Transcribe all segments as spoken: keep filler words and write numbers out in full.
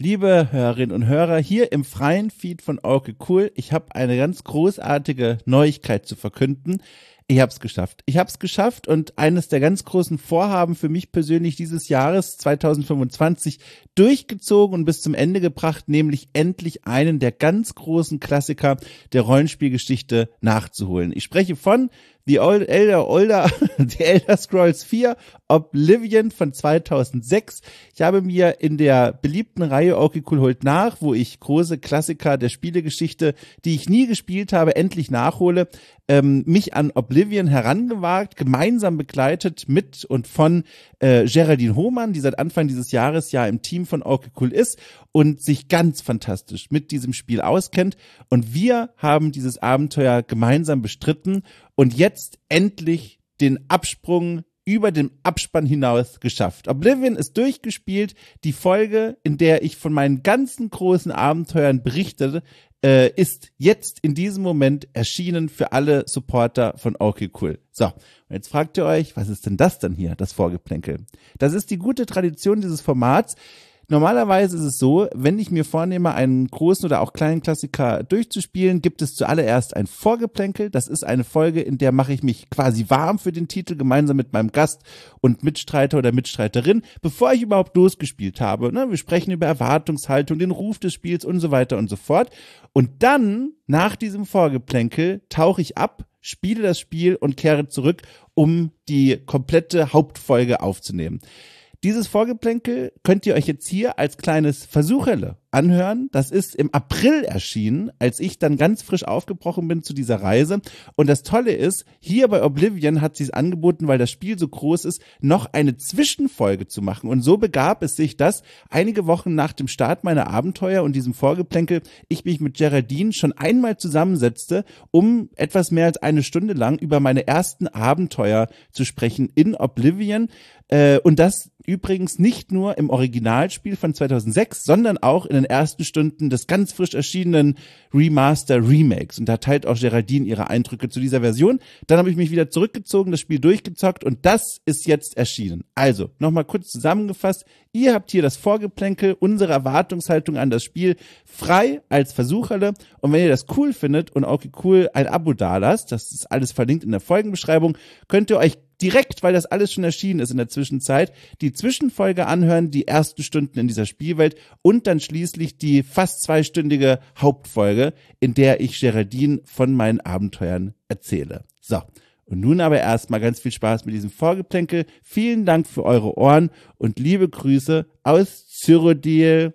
Liebe Hörerinnen und Hörer, hier im freien Feed von Okay Cool, ich habe eine ganz großartige Neuigkeit zu verkünden. Ich habe es geschafft. Ich habe es geschafft und eines der ganz großen Vorhaben für mich persönlich dieses Jahres zwanzig fünfundzwanzig durchgezogen und bis zum Ende gebracht, nämlich endlich einen der ganz großen Klassiker der Rollenspielgeschichte nachzuholen. Ich spreche von The Old, Elder, Older, The Elder Scrolls vier, Oblivion von zweitausendsechs. Ich habe mir in der beliebten Reihe Okay Cool holt nach, wo ich große Klassiker der Spielegeschichte, die ich nie gespielt habe, endlich nachhole, ähm, mich an Oblivion herangewagt, gemeinsam begleitet mit und von äh, Geraldine Hohmann, die seit Anfang dieses Jahres ja im Team von Okay Cool ist und sich ganz fantastisch mit diesem Spiel auskennt. Und wir haben dieses Abenteuer gemeinsam bestritten und jetzt endlich den Absprung über den Abspann hinaus geschafft. Oblivion ist durchgespielt, die Folge, in der ich von meinen ganzen großen Abenteuern berichtete, äh, ist jetzt in diesem Moment erschienen für alle Supporter von Okay Cool. So, und jetzt fragt ihr euch, was ist denn das denn hier, das Vorgeplänkel? Das ist die gute Tradition dieses Formats. Normalerweise ist es so, wenn ich mir vornehme, einen großen oder auch kleinen Klassiker durchzuspielen, gibt es zuallererst ein Vorgeplänkel. Das ist eine Folge, in der mache ich mich quasi warm für den Titel, gemeinsam mit meinem Gast und Mitstreiter oder Mitstreiterin, bevor ich überhaupt losgespielt habe. Wir sprechen über Erwartungshaltung, den Ruf des Spiels und so weiter und so fort. Und dann, nach diesem Vorgeplänkel, tauche ich ab, spiele das Spiel und kehre zurück, um die komplette Hauptfolge aufzunehmen. Dieses Vorgeplänkel könnt ihr euch jetzt hier als kleines Versucherle anhören. Das ist im April erschienen, als ich dann ganz frisch aufgebrochen bin zu dieser Reise. Und das Tolle ist, hier bei Oblivion hat sie es angeboten, weil das Spiel so groß ist, noch eine Zwischenfolge zu machen. Und so begab es sich, dass einige Wochen nach dem Start meiner Abenteuer und diesem Vorgeplänkel ich mich mit Geraldine schon einmal zusammensetzte, um etwas mehr als eine Stunde lang über meine ersten Abenteuer zu sprechen in Oblivion. Äh, und das übrigens nicht nur im Originalspiel von zweitausendsechs, sondern auch in den ersten Stunden des ganz frisch erschienenen Remaster-Remakes. Und da teilt auch Geraldine ihre Eindrücke zu dieser Version. Dann habe ich mich wieder zurückgezogen, das Spiel durchgezockt und das ist jetzt erschienen. Also, nochmal kurz zusammengefasst. Ihr habt hier das Vorgeplänkel, unsere Erwartungshaltung an das Spiel frei als Versucherle. Und wenn ihr das cool findet und auch cool ein Abo dalasst, das ist alles verlinkt in der Folgenbeschreibung, könnt ihr euch direkt, weil das alles schon erschienen ist in der Zwischenzeit, die Zwischenfolge anhören, die ersten Stunden in dieser Spielwelt und dann schließlich die fast zweistündige Hauptfolge, in der ich Geraldine von meinen Abenteuern erzähle. So, und nun aber erstmal ganz viel Spaß mit diesem Vorgeplänkel. Vielen Dank für eure Ohren und liebe Grüße aus Cyrodiil.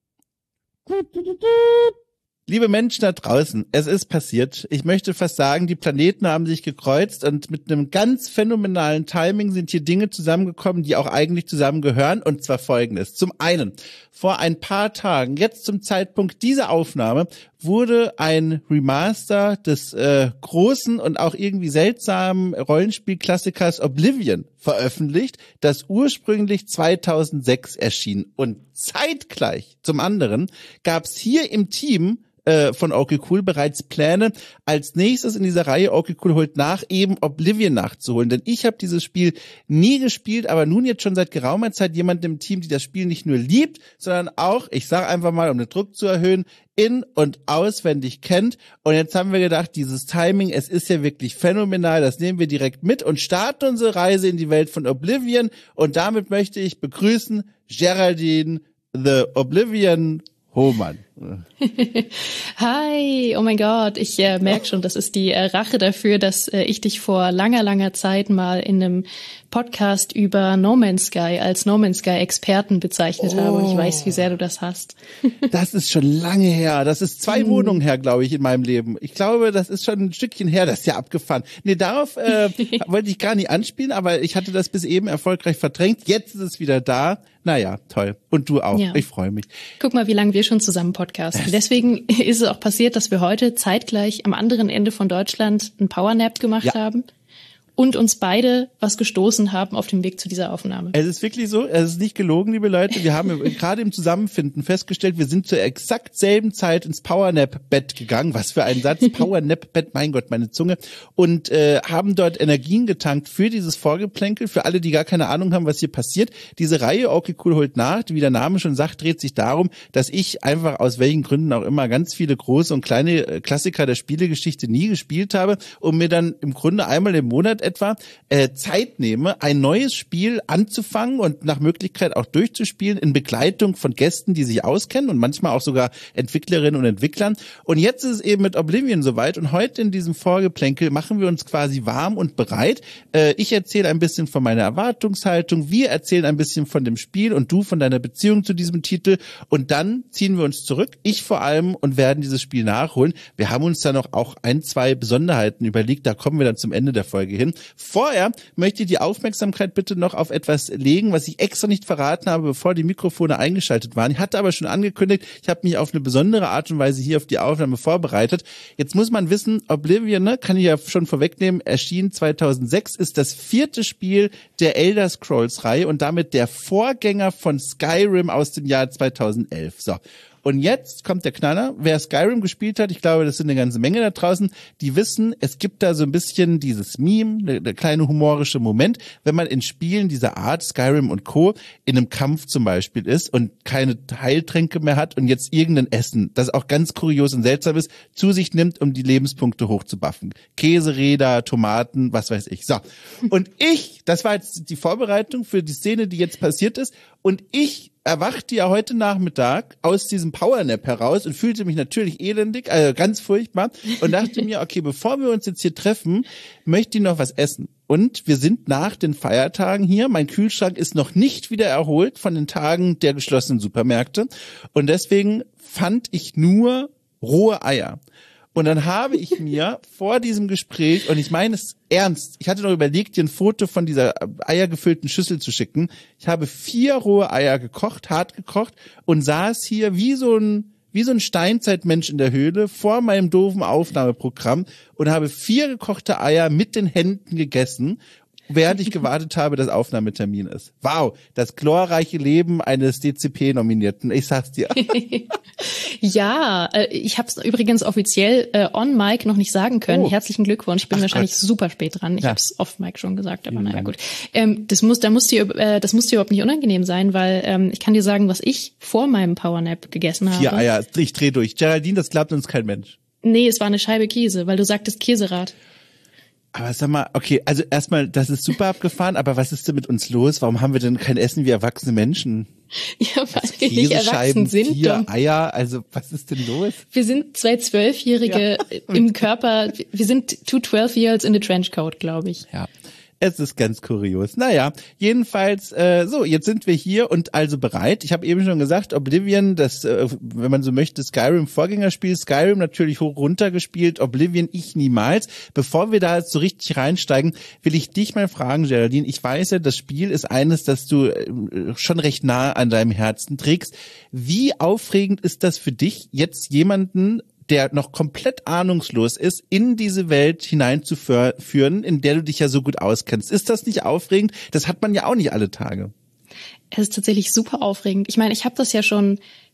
Liebe Menschen da draußen, es ist passiert. Ich möchte fast sagen, die Planeten haben sich gekreuzt und mit einem ganz phänomenalen Timing sind hier Dinge zusammengekommen, die auch eigentlich zusammengehören, und zwar Folgendes. Zum einen, vor ein paar Tagen, jetzt zum Zeitpunkt dieser Aufnahme, wurde ein Remaster des äh, großen und auch irgendwie seltsamen Rollenspielklassikers Oblivion veröffentlicht, das ursprünglich zweitausendsechs erschien. Und zeitgleich zum anderen gab es hier im Team von Okay Cool bereits Pläne, als nächstes in dieser Reihe Okay Cool holt nach, eben Oblivion nachzuholen. Denn ich habe dieses Spiel nie gespielt, aber nun jetzt schon seit geraumer Zeit jemand im Team, die das Spiel nicht nur liebt, sondern auch, ich sage einfach mal, um den Druck zu erhöhen, in- und auswendig kennt. Und jetzt haben wir gedacht, dieses Timing, es ist ja wirklich phänomenal, das nehmen wir direkt mit und starten unsere Reise in die Welt von Oblivion. Und damit möchte ich begrüßen Geraldine, The Oblivion Hohmann. Hi, oh mein Gott, ich äh, merke schon, das ist die äh, Rache dafür, dass äh, ich dich vor langer, langer Zeit mal in einem Podcast über No Man's Sky als No Man's Sky Experten bezeichnet oh. habe und ich weiß, wie sehr du das hast. Das ist schon lange her, das ist zwei hm. Wohnungen her, glaube ich, in meinem Leben. Ich glaube, das ist schon ein Stückchen her, das ist ja abgefahren. Nee, darauf äh, wollte ich gar nicht anspielen, aber ich hatte das bis eben erfolgreich verdrängt. Jetzt ist es wieder da. Naja, toll. Und du auch. Ja. Ich freue mich. Guck mal, wie lange wir schon zusammen podcasten. Deswegen ist es auch passiert, dass wir heute zeitgleich am anderen Ende von Deutschland einen Powernap gemacht ja. haben. und uns beide was gestoßen haben auf dem Weg zu dieser Aufnahme. Es ist wirklich so, es ist nicht gelogen, liebe Leute. Wir haben gerade im Zusammenfinden festgestellt, wir sind zur exakt selben Zeit ins Powernap-Bett gegangen. Was für ein Satz, Powernap-Bett, mein Gott, meine Zunge. Und äh, haben dort Energien getankt für dieses Vorgeplänkel, für alle, die gar keine Ahnung haben, was hier passiert. Diese Reihe Okay Cool holt nach, wie der Name schon sagt, dreht sich darum, dass ich einfach aus welchen Gründen auch immer ganz viele große und kleine Klassiker der Spielegeschichte nie gespielt habe und mir dann im Grunde einmal im Monat etwa äh, Zeit nehme, ein neues Spiel anzufangen und nach Möglichkeit auch durchzuspielen in Begleitung von Gästen, die sich auskennen und manchmal auch sogar Entwicklerinnen und Entwicklern. Und jetzt ist es eben mit Oblivion soweit und heute in diesem Vorgeplänkel machen wir uns quasi warm und bereit. Äh, ich erzähle ein bisschen von meiner Erwartungshaltung, wir erzählen ein bisschen von dem Spiel und du von deiner Beziehung zu diesem Titel und dann ziehen wir uns zurück, ich vor allem, und werden dieses Spiel nachholen. Wir haben uns da noch auch ein, zwei Besonderheiten überlegt, da kommen wir dann zum Ende der Folge hin. Vorher möchte ich die Aufmerksamkeit bitte noch auf etwas legen, was ich extra nicht verraten habe, bevor die Mikrofone eingeschaltet waren. Ich hatte aber schon angekündigt, ich habe mich auf eine besondere Art und Weise hier auf die Aufnahme vorbereitet. Jetzt muss man wissen, Oblivion, ne, kann ich ja schon vorwegnehmen, erschien zweitausendsechs, ist das vierte Spiel der Elder Scrolls-Reihe und damit der Vorgänger von Skyrim aus dem Jahr zweitausendelf. So. Und jetzt kommt der Knaller. Wer Skyrim gespielt hat, ich glaube, das sind eine ganze Menge da draußen, die wissen, es gibt da so ein bisschen dieses Meme, der, der kleine humorische Moment, wenn man in Spielen dieser Art, Skyrim und Co., in einem Kampf zum Beispiel ist und keine Heiltränke mehr hat und jetzt irgendein Essen, das auch ganz kurios und seltsam ist, zu sich nimmt, um die Lebenspunkte hochzubuffen. Käseräder, Tomaten, was weiß ich. So. Und ich, das war jetzt die Vorbereitung für die Szene, die jetzt passiert ist, und ich erwachte ja heute Nachmittag aus diesem Powernap heraus und fühlte mich natürlich elendig, also ganz furchtbar und dachte mir, okay, bevor wir uns jetzt hier treffen, möchte ich noch was essen. Und wir sind nach den Feiertagen hier. Mein Kühlschrank ist noch nicht wieder erholt von den Tagen der geschlossenen Supermärkte und deswegen fand ich nur rohe Eier. Und dann habe ich mir vor diesem Gespräch, und ich meine es ernst, ich hatte noch überlegt, dir ein Foto von dieser eiergefüllten Schüssel zu schicken. Ich habe vier rohe Eier gekocht, hart gekocht und saß hier wie so ein, wie so ein Steinzeitmensch in der Höhle vor meinem doofen Aufnahmeprogramm und habe vier gekochte Eier mit den Händen gegessen, während ich gewartet habe, dass Aufnahmetermin ist. Wow, das glorreiche Leben eines D C P-Nominierten. Ich sag's dir. Ja, äh, ich habe es übrigens offiziell äh, on Mic noch nicht sagen können. Oh. Herzlichen Glückwunsch. Ich bin Ach wahrscheinlich Gott. super spät dran. Ich ja. habe es off Mic schon gesagt, aber naja, gut. Ähm, das muss, da muss dir, äh, das muss dir überhaupt nicht unangenehm sein, weil ähm, ich kann dir sagen, was ich vor meinem Powernap gegessen habe. Vier Eier, ich dreh durch. Geraldine, das glaubt uns kein Mensch. Nee, es war eine Scheibe Käse, weil du sagtest Käserad. Aber sag mal, okay, also erstmal, das ist super abgefahren, aber was ist denn mit uns los? Warum haben wir denn kein Essen wie erwachsene Menschen? Ja, weil also wir nicht erwachsen sind. Vier Eier, also was ist denn los? Wir sind zwei Zwölfjährige ja. im Körper, wir sind two twelve-year-olds in the trenchcoat, glaube ich. Ja. Es ist ganz kurios. Naja, jedenfalls, äh, so, jetzt sind wir hier und also bereit. Ich habe eben schon gesagt, Oblivion, das, äh, wenn man so möchte, Skyrim-Vorgängerspiel, Skyrim natürlich hoch runtergespielt, Oblivion ich niemals. Bevor wir da jetzt so richtig reinsteigen, will ich dich mal fragen, Geraldine. Ich weiß ja, das Spiel ist eines, das du äh, schon recht nah an deinem Herzen trägst. Wie aufregend ist das für dich, jetzt jemanden, der noch komplett ahnungslos ist, in diese Welt hineinzuführen, in der du dich ja so gut auskennst? Ist das nicht aufregend? Das hat man ja auch nicht alle Tage. Es ist tatsächlich super aufregend. Ich meine, ich habe das ja schon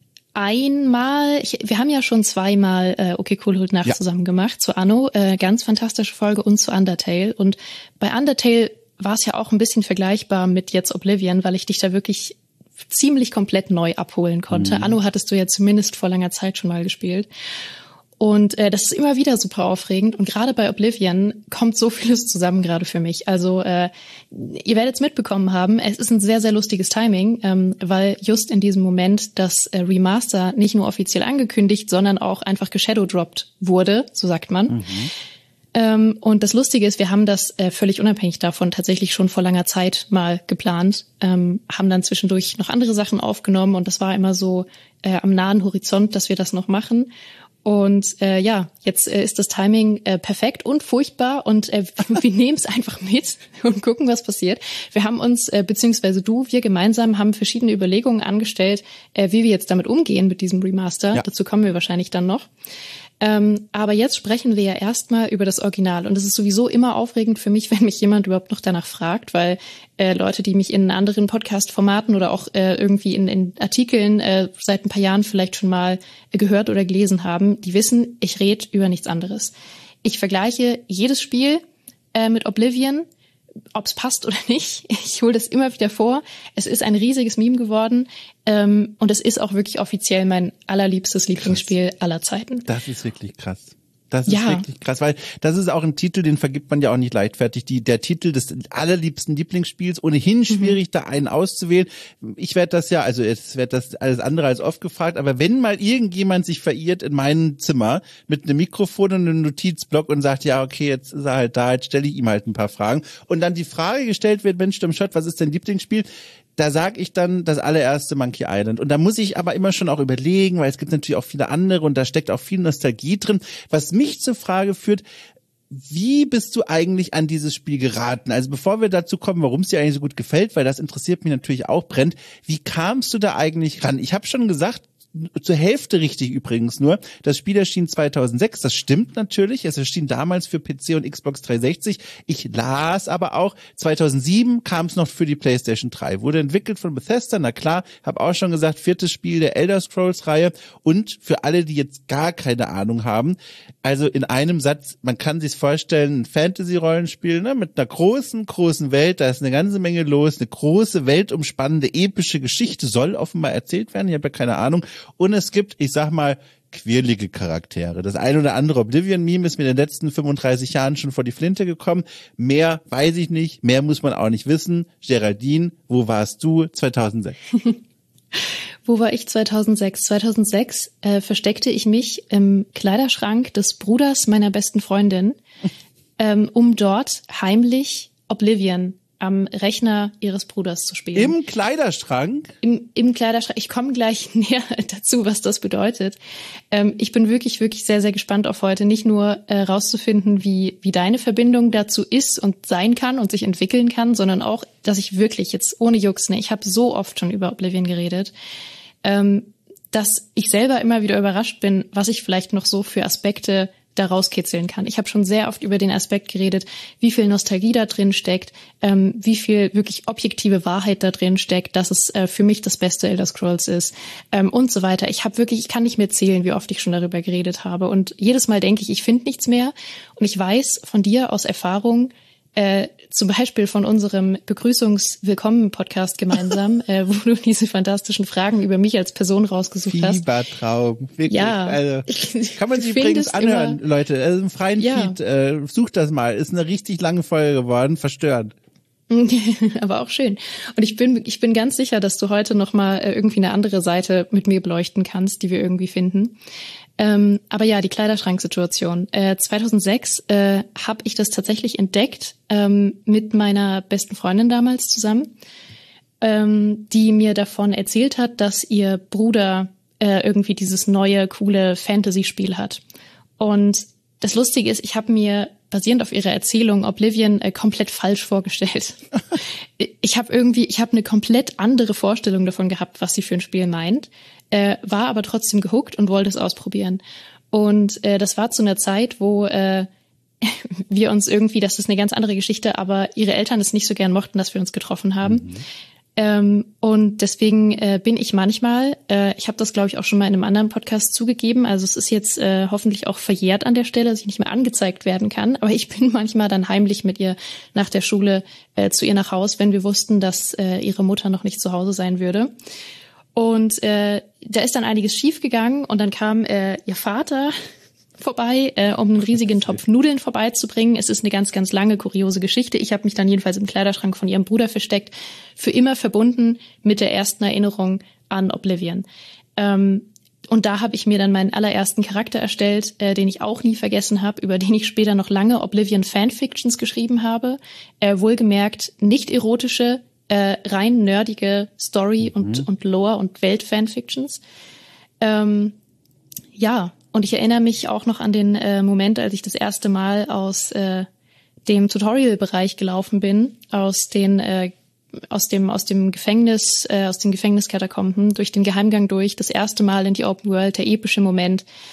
einmal, ich, wir haben ja schon zweimal äh, Okay Cool holt nach ja. zusammen gemacht, zu Anno, äh, ganz fantastische Folge, und zu Undertale. Und bei Undertale war es ja auch ein bisschen vergleichbar mit jetzt Oblivion, weil ich dich da wirklich ziemlich komplett neu abholen konnte. Mhm. Anno hattest du ja zumindest vor langer Zeit schon mal gespielt. Und äh, das ist immer wieder super aufregend. Und gerade bei Oblivion kommt so vieles zusammen gerade für mich. Also äh, ihr werdet es mitbekommen haben, es ist ein sehr, sehr lustiges Timing, ähm, weil just in diesem Moment das äh, Remaster nicht nur offiziell angekündigt, sondern auch einfach geshadowdropped wurde, so sagt man. Mhm. Ähm, und das Lustige ist, wir haben das äh, völlig unabhängig davon tatsächlich schon vor langer Zeit mal geplant, ähm, haben dann zwischendurch noch andere Sachen aufgenommen und das war immer so äh, am nahen Horizont, dass wir das noch machen. Und äh, ja, jetzt äh, ist das Timing äh, perfekt und furchtbar und äh, wir nehmen es einfach mit und gucken, was passiert. Wir haben uns, äh, beziehungsweise du, wir gemeinsam haben verschiedene Überlegungen angestellt, äh, wie wir jetzt damit umgehen mit diesem Remaster. Ja. Dazu kommen wir wahrscheinlich dann noch. Ähm, aber jetzt sprechen wir ja erstmal über das Original. Und es ist sowieso immer aufregend für mich, wenn mich jemand überhaupt noch danach fragt, weil äh, Leute, die mich in anderen Podcast-Formaten oder auch äh, irgendwie in, in Artikeln äh, seit ein paar Jahren vielleicht schon mal äh, gehört oder gelesen haben, die wissen, ich rede über nichts anderes. Ich vergleiche jedes Spiel äh, mit Oblivion, ob es passt oder nicht. Ich hole das immer wieder vor. Es ist ein riesiges Meme geworden ähm, und es ist auch wirklich offiziell mein allerliebstes Lieblingsspiel krass. aller Zeiten. Das ist wirklich krass. Das ist ja. wirklich krass, weil das ist auch ein Titel, den vergibt man ja auch nicht leichtfertig. Die, der Titel des allerliebsten Lieblingsspiels, ohnehin schwierig, mhm. da einen auszuwählen. Ich werde das ja, also es wird das alles andere als oft gefragt, aber wenn mal irgendjemand sich verirrt in meinem Zimmer mit einem Mikrofon und einem Notizblock und sagt, ja, okay, jetzt ist er halt da, jetzt stelle ich ihm halt ein paar Fragen und dann die Frage gestellt wird, Mensch, Shot, was ist dein Lieblingsspiel? Da sag ich dann das allererste Monkey Island. Und da muss ich aber immer schon auch überlegen, weil es gibt natürlich auch viele andere und da steckt auch viel Nostalgie drin. Was mich zur Frage führt, wie bist du eigentlich an dieses Spiel geraten? Also bevor wir dazu kommen, warum es dir eigentlich so gut gefällt, weil das interessiert mich natürlich auch brennend. Wie kamst du da eigentlich ran? Ich habe schon gesagt, zur Hälfte richtig übrigens nur. Das Spiel erschien zweitausendsechs, das stimmt natürlich. Es erschien damals für P C und Xbox dreihundertsechzig. Ich las aber auch, zweitausendsieben kam es noch für die PlayStation drei. Wurde entwickelt von Bethesda, na klar, habe auch schon gesagt, viertes Spiel der Elder Scrolls-Reihe. Und für alle, die jetzt gar keine Ahnung haben, also in einem Satz, man kann sich vorstellen, ein Fantasy-Rollenspiel, ne, mit einer großen, großen Welt, da ist eine ganze Menge los, eine große, weltumspannende, epische Geschichte soll offenbar erzählt werden, ich habe ja keine Ahnung. Und es gibt, ich sag mal, quirlige Charaktere. Das ein oder andere Oblivion-Meme ist mir in den letzten fünfunddreißig Jahren schon vor die Flinte gekommen. Mehr weiß ich nicht, mehr muss man auch nicht wissen. Geraldine, wo warst du zweitausendsechs? Wo war ich zweitausendsechs? zweitausendsechs äh, versteckte ich mich im Kleiderschrank des Bruders meiner besten Freundin, ähm, um dort heimlich Oblivion am Rechner ihres Bruders zu spielen. Im Kleiderschrank? Im, im Kleiderschrank. Ich komme gleich näher dazu, was das bedeutet. Ähm, ich bin wirklich, wirklich sehr, sehr gespannt auf heute. Nicht nur äh, rauszufinden, wie, wie deine Verbindung dazu ist und sein kann und sich entwickeln kann, sondern auch, dass ich wirklich jetzt ohne Jux, ne, ich habe so oft schon über Oblivion geredet, ähm, dass ich selber immer wieder überrascht bin, was ich vielleicht noch so für Aspekte da rauskitzeln kann. Ich habe schon sehr oft über den Aspekt geredet, wie viel Nostalgie da drin steckt, ähm, wie viel wirklich objektive Wahrheit da drin steckt, dass es äh, für mich das beste Elder Scrolls ist ähm, und so weiter. Ich habe wirklich, ich kann nicht mehr zählen, wie oft ich schon darüber geredet habe. Und jedes Mal denke ich, ich finde nichts mehr. Und ich weiß von dir aus Erfahrung, äh, zum Beispiel von unserem Begrüßungs-Willkommen-Podcast gemeinsam, äh, wo du diese fantastischen Fragen über mich als Person rausgesucht hast. Fiebertraum, wirklich. Ja. Also, kann man sich übrigens anhören, immer, Leute. Also im freien ja. Feed, äh, sucht das mal. Ist eine richtig lange Folge geworden, verstörend. Aber auch schön. Und ich bin, ich bin ganz sicher, dass du heute noch mal äh, irgendwie eine andere Seite mit mir beleuchten kannst, die wir irgendwie finden. Ähm, aber ja, die Kleiderschranksituation. Äh, zweitausendsechs äh, habe ich das tatsächlich entdeckt ähm, mit meiner besten Freundin damals zusammen, ähm, die mir davon erzählt hat, dass ihr Bruder äh, irgendwie dieses neue, coole Fantasy-Spiel hat. Und das Lustige ist, ich habe mir basierend auf ihrer Erzählung Oblivion äh, komplett falsch vorgestellt. Ich habe irgendwie, ich habe eine komplett andere Vorstellung davon gehabt, was sie für ein Spiel meint, äh, war aber trotzdem gehuckt und wollte es ausprobieren. Und äh, das war zu einer Zeit, wo äh, wir uns irgendwie, das ist eine ganz andere Geschichte, aber ihre Eltern es nicht so gern mochten, dass wir uns getroffen haben. Mhm. Ähm, und deswegen äh, bin ich manchmal, äh, ich habe das glaube ich auch schon mal in einem anderen Podcast zugegeben, also es ist jetzt äh, hoffentlich auch verjährt an der Stelle, dass ich nicht mehr angezeigt werden kann, aber ich bin manchmal dann heimlich mit ihr nach der Schule äh, zu ihr nach Haus, wenn wir wussten, dass äh, ihre Mutter noch nicht zu Hause sein würde. Und äh, da ist dann einiges schief gegangen und dann kam äh, ihr Vater vorbei, äh, um einen riesigen Topf Nudeln vorbeizubringen. Es ist eine ganz, ganz lange, kuriose Geschichte. Ich habe mich dann jedenfalls im Kleiderschrank von ihrem Bruder versteckt, für immer verbunden mit der ersten Erinnerung an Oblivion. Ähm, und da habe ich mir dann meinen allerersten Charakter erstellt, äh, den ich auch nie vergessen habe, über den ich später noch lange Oblivion-Fanfictions geschrieben habe. Äh, wohlgemerkt nicht erotische, äh, rein nerdige Story- mhm. und, und Lore- und Welt-Fanfictions. Ähm, ja, und ich erinnere mich auch noch an den äh, Moment, als ich das erste Mal aus äh, dem Tutorial-Bereich gelaufen bin, aus den äh, aus dem aus dem Gefängnis, äh, aus den Gefängniskatakomben durch den Geheimgang durch, das erste Mal in die Open World, der epische Moment.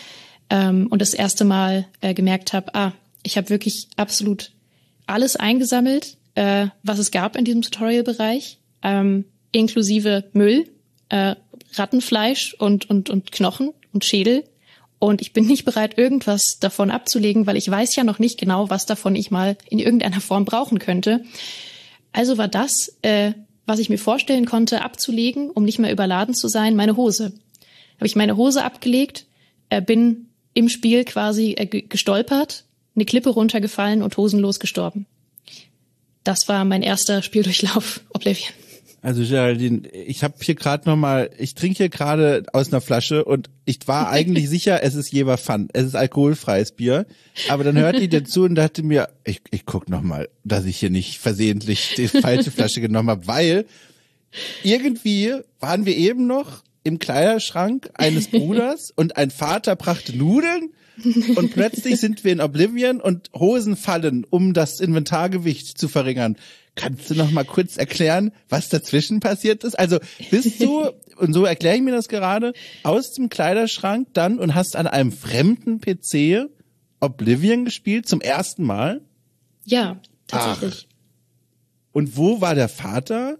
ähm, und das erste Mal äh, gemerkt habe, ah, ich habe wirklich absolut alles eingesammelt, äh, was es gab in diesem Tutorial-Bereich, ähm, inklusive Müll, äh, Rattenfleisch und, und, und Knochen und Schädel. Und ich bin nicht bereit, irgendwas davon abzulegen, weil ich weiß ja noch nicht genau, was davon ich mal in irgendeiner Form brauchen könnte. Also war das, äh, was ich mir vorstellen konnte, abzulegen, um nicht mehr überladen zu sein, meine Hose. Habe ich meine Hose abgelegt, äh, bin im Spiel quasi äh, gestolpert, eine Klippe runtergefallen und hosenlos gestorben. Das war mein erster Spieldurchlauf Oblivion. Also Geraldine, ich habe hier gerade nochmal, ich trinke hier gerade aus einer Flasche und ich war eigentlich sicher, es ist Jever Fun, es ist alkoholfreies Bier. Aber dann hörte ich dir zu und dachte mir, ich, ich guck nochmal, dass ich hier nicht versehentlich die falsche Flasche genommen habe, weil irgendwie waren wir eben noch im Kleiderschrank eines Bruders und ein Vater brachte Nudeln und plötzlich sind wir in Oblivion und Hosen fallen, um das Inventargewicht zu verringern. Kannst du noch mal kurz erklären, was dazwischen passiert ist? Also bist du, und so erkläre ich mir das gerade, aus dem Kleiderschrank dann und hast an einem fremden P C Oblivion gespielt zum ersten Mal? Ja, tatsächlich. Ach. Und wo war der Vater?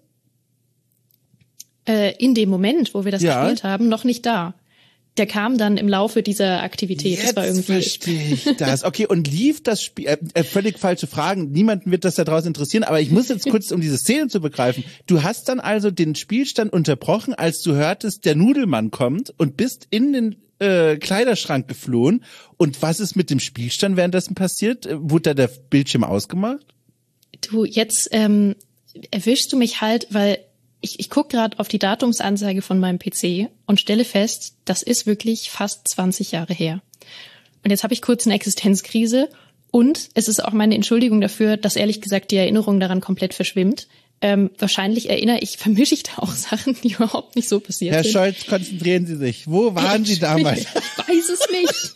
Äh, in dem Moment, wo wir das ja. gespielt haben, noch nicht da. Der kam dann im Laufe dieser Aktivität. Jetzt das war irgendwie verstehe ich das. Okay, und lief das Spiel, äh, völlig falsche Fragen, niemanden wird das da draußen interessieren, aber ich muss jetzt kurz, um diese Szene zu begreifen. Du hast dann also den Spielstand unterbrochen, als du hörtest, der Nudelmann kommt und bist in den äh, Kleiderschrank geflohen. Und was ist mit dem Spielstand währenddessen passiert? Wurde da der Bildschirm ausgemacht? Du, jetzt ähm, erwischst du mich halt, weil Ich, ich gucke gerade auf die Datumsanzeige von meinem P C und stelle fest, das ist wirklich fast zwanzig Jahre her. Und jetzt habe ich kurz eine Existenzkrise und es ist auch meine Entschuldigung dafür, dass ehrlich gesagt die Erinnerung daran komplett verschwimmt. Ähm, wahrscheinlich erinnere ich, vermische ich da auch Sachen, die überhaupt nicht so passiert Herr sind. Herr Scholz, konzentrieren Sie sich. Wo waren Sie damals? Ich weiß es nicht.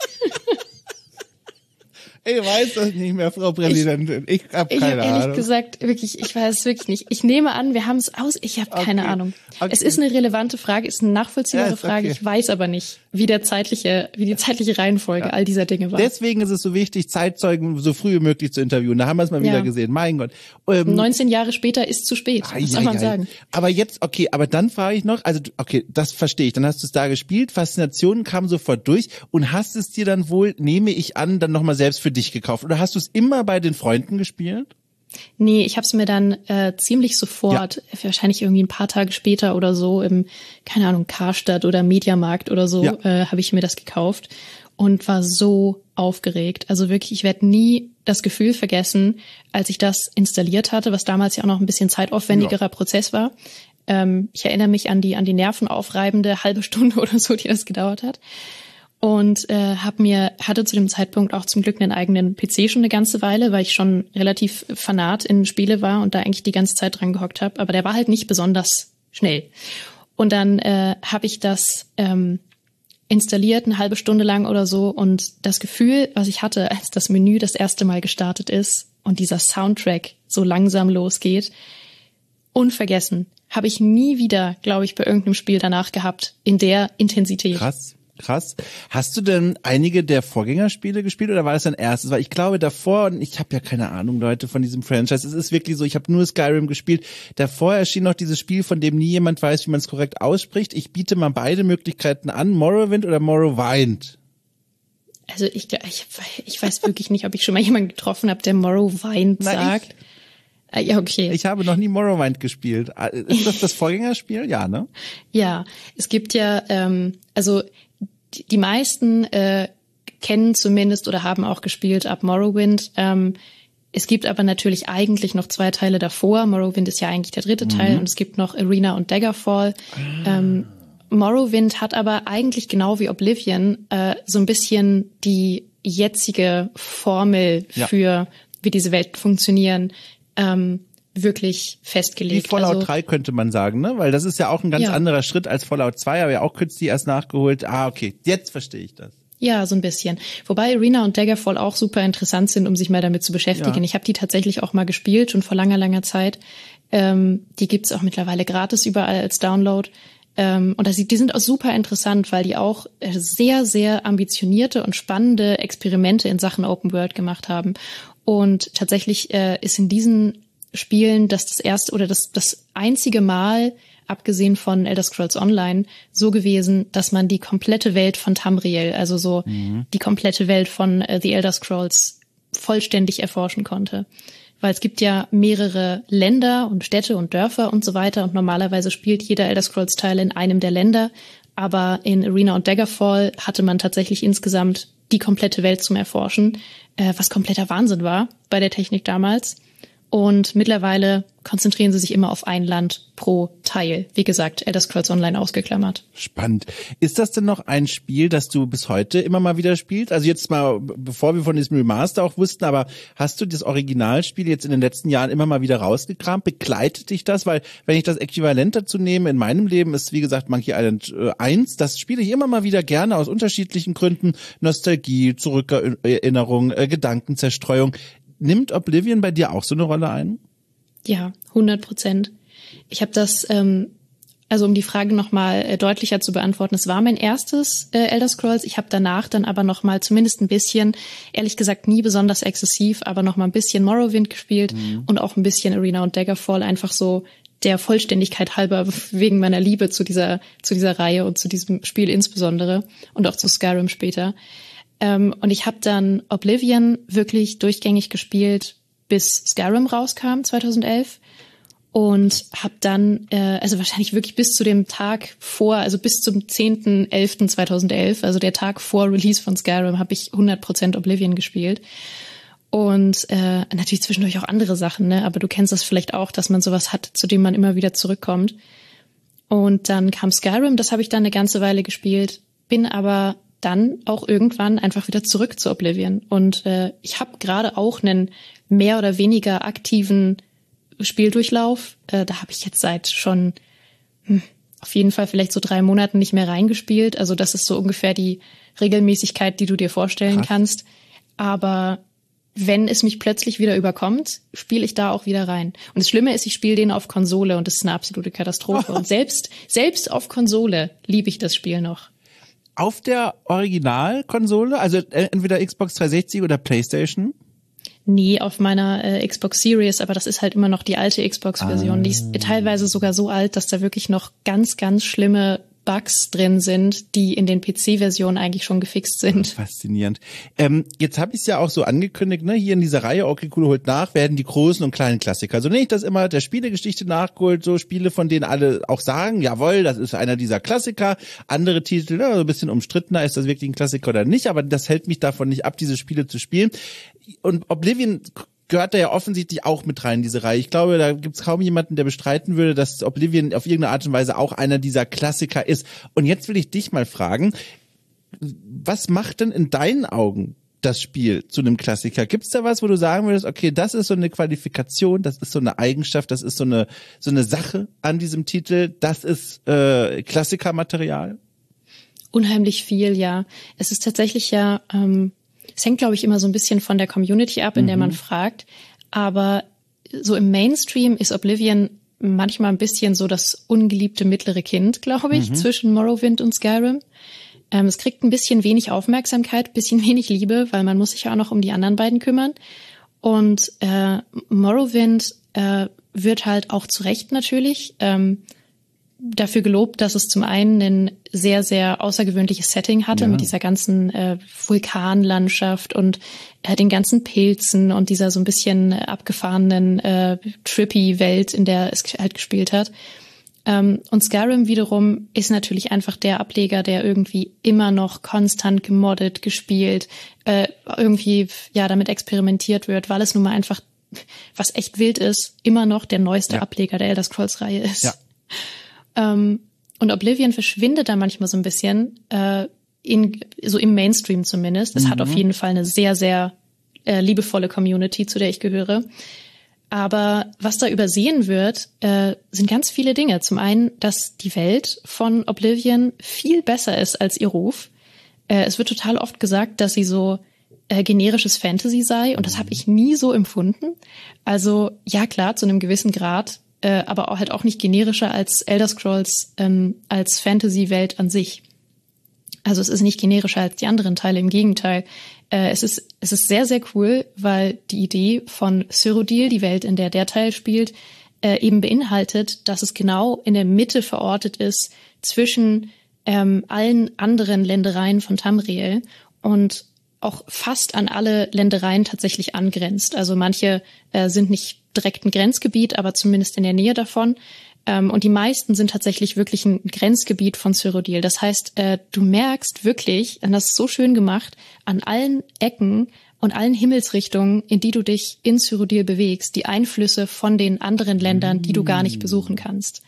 Ich weiß das nicht mehr, Frau Präsidentin. Ich, ich habe keine ich hab ehrlich Ahnung. gesagt, wirklich, ich weiß es wirklich nicht. Ich nehme an, wir haben es aus. Ich habe keine Okay. Ahnung. Okay. Es ist eine relevante Frage, ist eine nachvollziehbare Ja, ist Frage. okay. Ich weiß aber nicht, wie der zeitliche, wie die zeitliche Reihenfolge Ja. all dieser Dinge war. Deswegen ist es so wichtig, Zeitzeugen so früh wie möglich zu interviewen. Da haben wir es mal Ja. wieder gesehen. Mein Gott. Ähm, neunzehn Jahre später ist zu spät. Ei, Was soll ei, man ei. sagen? Aber jetzt, okay, aber dann frage ich noch, also du- okay, das verstehe ich. Dann hast du es da gespielt, Faszination kam sofort durch und hast es dir dann wohl, nehme ich an, dann nochmal selbst für dich gekauft. Oder hast du es immer bei den Freunden gespielt? Nee, ich habe es mir dann äh, ziemlich sofort, wahrscheinlich irgendwie ein paar Tage später oder so, im, keine Ahnung, Karstadt oder Mediamarkt oder so, Ja. äh, habe ich mir das gekauft und war so aufgeregt. Also wirklich, ich werde nie das Gefühl vergessen, als ich das installiert hatte, was damals ja auch noch ein bisschen zeitaufwendigerer Ja. Prozess war. Ähm, ich erinnere mich an die an die nervenaufreibende halbe Stunde oder so, die das gedauert hat. Und äh, hab mir hatte zu dem Zeitpunkt auch zum Glück einen eigenen P C schon eine ganze Weile, weil ich schon relativ fanat in Spiele war und da eigentlich die ganze Zeit dran gehockt habe. Aber der war halt nicht besonders schnell. Und dann äh, habe ich das ähm, installiert, eine halbe Stunde lang oder so. Und das Gefühl, was ich hatte, als das Menü das erste Mal gestartet ist und dieser Soundtrack so langsam losgeht, unvergessen. Habe ich nie wieder, glaube ich, bei irgendeinem Spiel danach gehabt, in der Intensität. Krass. Krass. Hast du denn einige der Vorgängerspiele gespielt oder war das dein erstes? Weil ich glaube davor, und ich habe ja keine Ahnung, Leute, von diesem Franchise, es ist wirklich so, ich habe nur Skyrim gespielt. Davor erschien noch dieses Spiel, von dem nie jemand weiß, wie man es korrekt ausspricht. Ich biete mal beide Möglichkeiten an, Morrowind oder Morrowind. Also ich, ich, ich weiß wirklich nicht, ob ich schon mal jemanden getroffen habe, der Morrowind Na, sagt. Ah, ja, okay. Ich habe noch nie Morrowind gespielt. Ist das das Vorgängerspiel? Ja, ne? Ja, es gibt ja, ähm, also die, die meisten äh, kennen zumindest oder haben auch gespielt ab Morrowind. Ähm, es gibt aber natürlich eigentlich noch zwei Teile davor. Morrowind ist ja eigentlich der dritte Teil Mhm. und es gibt noch Arena und Daggerfall. Ah. Ähm, Morrowind hat aber eigentlich genau wie Oblivion äh, so ein bisschen die jetzige Formel Ja. für, wie diese Welten funktionieren, ähm, wirklich festgelegt. Wie Fallout also, drei könnte man sagen, ne? Weil das ist ja auch ein ganz Ja. anderer Schritt als Fallout zwei, aber ja auch kürzlich erst nachgeholt. Ah, okay, jetzt verstehe ich das. Ja, so ein bisschen. Wobei Arena und Daggerfall auch super interessant sind, um sich mal damit zu beschäftigen. Ja. Ich habe die tatsächlich auch mal gespielt, schon vor langer, langer Zeit. Ähm, die gibt's auch mittlerweile gratis überall als Download. Ähm, und das, die sind auch super interessant, weil die auch sehr, sehr ambitionierte und spannende Experimente in Sachen Open World gemacht haben. Und tatsächlich äh, ist in diesen Spielen das das erste oder das das einzige Mal, abgesehen von Elder Scrolls Online, so gewesen, dass man die komplette Welt von Tamriel, also so mhm. die komplette Welt von äh, The Elder Scrolls vollständig erforschen konnte. Weil es gibt ja mehrere Länder und Städte und Dörfer und so weiter und normalerweise spielt jeder Elder Scrolls-Teil in einem der Länder, aber in Arena und Daggerfall hatte man tatsächlich insgesamt die komplette Welt zum Erforschen, äh, was kompletter Wahnsinn war bei der Technik damals. Und mittlerweile konzentrieren sie sich immer auf ein Land pro Teil. Wie gesagt, Elder Scrolls Online ausgeklammert. Spannend. Ist das denn noch ein Spiel, das du bis heute immer mal wieder spielst? Also jetzt mal, bevor wir von diesem Remaster auch wussten, aber hast du das Originalspiel jetzt in den letzten Jahren immer mal wieder rausgekramt? Begleitet dich das? Weil, wenn ich das Äquivalent dazu nehme, in meinem Leben ist, wie gesagt, Monkey Island äh, eins. Das spiele ich immer mal wieder gerne aus unterschiedlichen Gründen. Nostalgie, Zurückerinnerung, äh, Gedankenzerstreuung. Nimmt Oblivion bei dir auch so eine Rolle ein? Ja, hundert Prozent. Ich habe das, ähm, also um die Frage nochmal äh, deutlicher zu beantworten, es war mein erstes äh, Elder Scrolls. Ich habe danach dann aber nochmal zumindest ein bisschen, ehrlich gesagt nie besonders exzessiv, aber nochmal ein bisschen Morrowind gespielt mhm. und auch ein bisschen Arena und Daggerfall, einfach so der Vollständigkeit halber wegen meiner Liebe zu dieser zu dieser Reihe und zu diesem Spiel insbesondere und auch zu Skyrim später. Ähm, und ich habe dann Oblivion wirklich durchgängig gespielt, bis Skyrim rauskam, zweitausendelf. Und habe dann, äh, also wahrscheinlich wirklich bis zu dem Tag vor, also bis zum zehnten elften zweitausendelf, also der Tag vor Release von Skyrim, habe ich hundert Prozent Oblivion gespielt. Und äh, natürlich zwischendurch auch andere Sachen, ne? Aber du kennst das vielleicht auch, dass man sowas hat, zu dem man immer wieder zurückkommt. Und dann kam Skyrim, das habe ich dann eine ganze Weile gespielt, bin aber dann auch irgendwann einfach wieder zurück zu Oblivion. Und äh, ich habe gerade auch einen mehr oder weniger aktiven Spieldurchlauf. Äh, da habe ich jetzt seit schon hm, auf jeden Fall vielleicht so drei Monaten nicht mehr reingespielt. Also das ist so ungefähr die Regelmäßigkeit, die du dir vorstellen Krass. kannst. Aber wenn es mich plötzlich wieder überkommt, spiele ich da auch wieder rein. Und das Schlimme ist, ich spiele den auf Konsole und das ist eine absolute Katastrophe. Und selbst selbst auf Konsole liebe ich das Spiel noch. Auf der Originalkonsole, also entweder Xbox dreihundertsechzig oder PlayStation? Nee, auf meiner äh, Xbox Series, aber das ist halt immer noch die alte Xbox-Version. Ah. Die ist teilweise sogar so alt, dass da wirklich noch ganz, ganz schlimme Bugs drin sind, die in den P C-Versionen eigentlich schon gefixt sind. Faszinierend. Ähm, jetzt habe ich es ja auch so angekündigt, ne, hier in dieser Reihe, okay, cool, holt nach, werden die großen und kleinen Klassiker. So nenne ich das immer, der Spielegeschichte nachgeholt, so Spiele, von denen alle auch sagen, jawohl, das ist einer dieser Klassiker. Andere Titel, ne, so ein bisschen umstrittener, ist das wirklich ein Klassiker oder nicht, aber das hält mich davon nicht ab, diese Spiele zu spielen. Und Oblivion gehört da ja offensichtlich auch mit rein, diese Reihe. Ich glaube, da gibt's kaum jemanden, der bestreiten würde, dass Oblivion auf irgendeine Art und Weise auch einer dieser Klassiker ist. Und jetzt will ich dich mal fragen, was macht denn in deinen Augen das Spiel zu einem Klassiker? Gibt's da was, wo du sagen würdest, okay, das ist so eine Qualifikation, das ist so eine Eigenschaft, das ist so eine so eine Sache an diesem Titel, das ist äh, Klassikermaterial? Unheimlich viel, ja. Es ist tatsächlich ja ähm Es hängt, glaube ich, immer so ein bisschen von der Community ab, in mhm. der man fragt. Aber so im Mainstream ist Oblivion manchmal ein bisschen so das ungeliebte mittlere Kind, glaube ich, mhm. zwischen Morrowind und Skyrim. Ähm, es kriegt ein bisschen wenig Aufmerksamkeit, ein bisschen wenig Liebe, weil man muss sich ja auch noch um die anderen beiden kümmern. Und äh, Morrowind äh, wird halt auch zu Recht natürlich ähm, dafür gelobt, dass es zum einen ein sehr, sehr außergewöhnliches Setting hatte, ja, mit dieser ganzen äh, Vulkanlandschaft und äh, den ganzen Pilzen und dieser so ein bisschen abgefahrenen äh, trippy Welt, in der es halt gespielt hat. Ähm, und Skyrim wiederum ist natürlich einfach der Ableger, der irgendwie immer noch konstant gemoddet, gespielt, äh, irgendwie ja damit experimentiert wird, weil es nun mal einfach, was echt wild ist, immer noch der neueste ja. Ableger der Elder Scrolls-Reihe ist. Ja. Ähm, und Oblivion verschwindet da manchmal so ein bisschen, äh, in, so im Mainstream zumindest. Es mhm. hat auf jeden Fall eine sehr, sehr äh, liebevolle Community, zu der ich gehöre. Aber was da übersehen wird, äh, sind ganz viele Dinge. Zum einen, dass die Welt von Oblivion viel besser ist als ihr Ruf. Äh, es wird total oft gesagt, dass sie so äh, generisches Fantasy sei. Und das habe ich nie so empfunden. Also ja, klar, zu einem gewissen Grad äh, aber auch halt auch nicht generischer als Elder Scrolls ähm, als Fantasy-Welt an sich. Also es ist nicht generischer als die anderen Teile, im Gegenteil. Äh, es ist es ist sehr, sehr cool, weil die Idee von Cyrodiil, die Welt, in der der Teil spielt, äh, eben beinhaltet, dass es genau in der Mitte verortet ist zwischen ähm, allen anderen Ländereien von Tamriel und auch fast an alle Ländereien tatsächlich angrenzt. Also manche äh, sind nicht direkt ein Grenzgebiet, aber zumindest in der Nähe davon. Ähm, und die meisten sind tatsächlich wirklich ein Grenzgebiet von Cyrodiil. Das heißt, äh, du merkst wirklich, und das ist so schön gemacht, an allen Ecken und allen Himmelsrichtungen, in die du dich in Cyrodiil bewegst, die Einflüsse von den anderen Ländern, die du gar nicht besuchen kannst.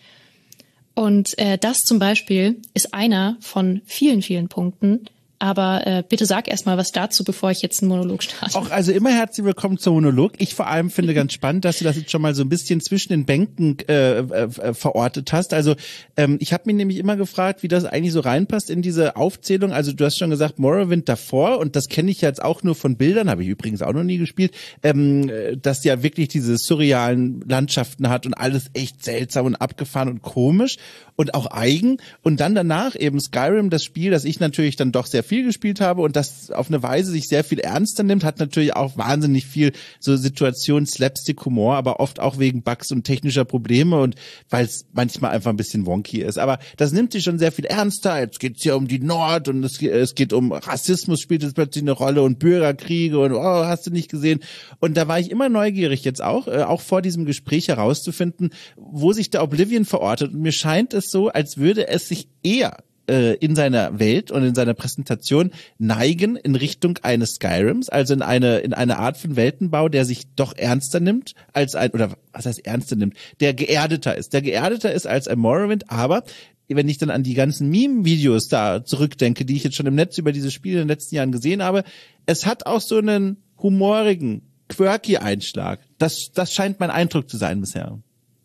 Und äh, das zum Beispiel ist einer von vielen, vielen Punkten. Aber äh, bitte sag erst mal was dazu, bevor ich jetzt einen Monolog starte. Auch also immer herzlich willkommen zum Monolog. Ich vor allem finde ganz spannend, dass du das jetzt schon mal so ein bisschen zwischen den Bänken äh, äh, verortet hast. Also ähm, ich habe mich nämlich immer gefragt, wie das eigentlich so reinpasst in diese Aufzählung. Also du hast schon gesagt, Morrowind davor, und das kenne ich jetzt auch nur von Bildern, habe ich übrigens auch noch nie gespielt, ähm, dass ja wirklich diese surrealen Landschaften hat und alles echt seltsam und abgefahren und komisch und auch eigen. Und dann danach eben Skyrim, das Spiel, das ich natürlich dann doch sehr viel gespielt habe und das auf eine Weise sich sehr viel ernster nimmt, hat natürlich auch wahnsinnig viel so Situationen, Slapstick-Humor, aber oft auch wegen Bugs und technischer Probleme und weil es manchmal einfach ein bisschen wonky ist. Aber das nimmt sich schon sehr viel ernster. Jetzt geht's ja um die Nord und es, es geht um Rassismus, spielt jetzt plötzlich eine Rolle und Bürgerkriege und oh, hast du nicht gesehen. Und da war ich immer neugierig jetzt auch, äh, auch vor diesem Gespräch herauszufinden, wo sich der Oblivion verortet. Und mir scheint es so, als würde es sich eher in seiner Welt und in seiner Präsentation neigen in Richtung eines Skyrims, also in eine in eine Art von Weltenbau, der sich doch ernster nimmt als ein, oder was heißt ernster nimmt, der geerdeter ist. Der geerdeter ist als ein Morrowind, aber wenn ich dann an die ganzen Meme-Videos da zurückdenke, die ich jetzt schon im Netz über diese Spiele in den letzten Jahren gesehen habe, es hat auch so einen humorigen, quirky Einschlag. Das, das scheint mein Eindruck zu sein bisher.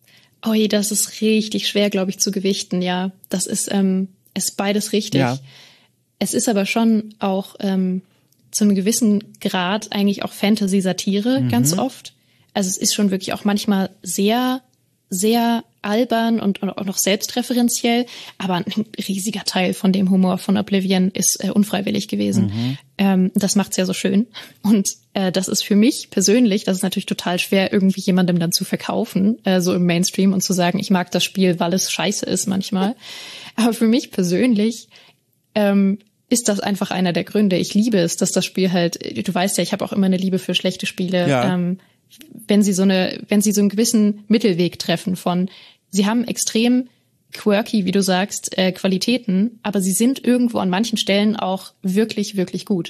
Oh je, das ist richtig schwer, glaube ich, zu gewichten, ja. Das ist, ähm, ist beides richtig. Ja. Es ist aber schon auch ähm, zu einem gewissen Grad eigentlich auch Fantasy-Satire mhm. ganz oft. Also es ist schon wirklich auch manchmal sehr, sehr albern und, und auch noch selbstreferenziell, aber ein riesiger Teil von dem Humor von Oblivion ist äh, unfreiwillig gewesen. Mhm. Ähm, das macht's ja so schön. Und äh, das ist für mich persönlich, das ist natürlich total schwer, irgendwie jemandem dann zu verkaufen, äh, so im Mainstream und zu sagen, ich mag das Spiel, weil es scheiße ist manchmal. Aber für mich persönlich ähm, ist das einfach einer der Gründe. Ich liebe es, dass das Spiel halt, du weißt ja, ich habe auch immer eine Liebe für schlechte Spiele, ja. ähm, wenn sie so eine, wenn sie so einen gewissen Mittelweg treffen von, sie haben extrem quirky, wie du sagst, äh, Qualitäten, aber sie sind irgendwo an manchen Stellen auch wirklich, wirklich gut.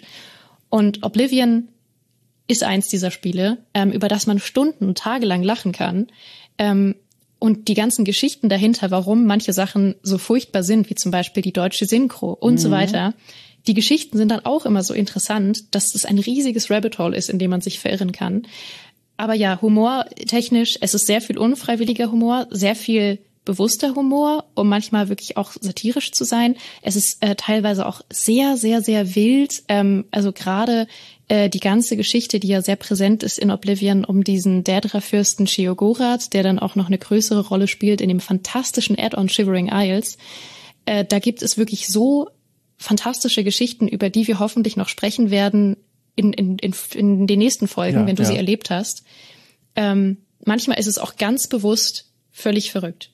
Und Oblivion ist eins dieser Spiele, ähm, über das man Stunden und Tage lang lachen kann. Ähm, Und die ganzen Geschichten dahinter, warum manche Sachen so furchtbar sind, wie zum Beispiel die deutsche Synchro und mhm. so weiter, die Geschichten sind dann auch immer so interessant, dass es ein riesiges Rabbit Hole ist, in dem man sich verirren kann. Aber ja, humortechnisch, es ist sehr viel unfreiwilliger Humor, sehr viel bewusster Humor, um manchmal wirklich auch satirisch zu sein. Es ist äh, teilweise auch sehr, sehr, sehr wild. Ähm, also gerade äh, die ganze Geschichte, die ja sehr präsent ist in Oblivion, um diesen Daedra-Fürsten Sheogorath, der dann auch noch eine größere Rolle spielt in dem fantastischen Add-on Shivering Isles. Äh, da gibt es wirklich so fantastische Geschichten, über die wir hoffentlich noch sprechen werden in, in, in, in den nächsten Folgen, ja, wenn du ja. sie erlebt hast. Ähm, manchmal ist es auch ganz bewusst völlig verrückt.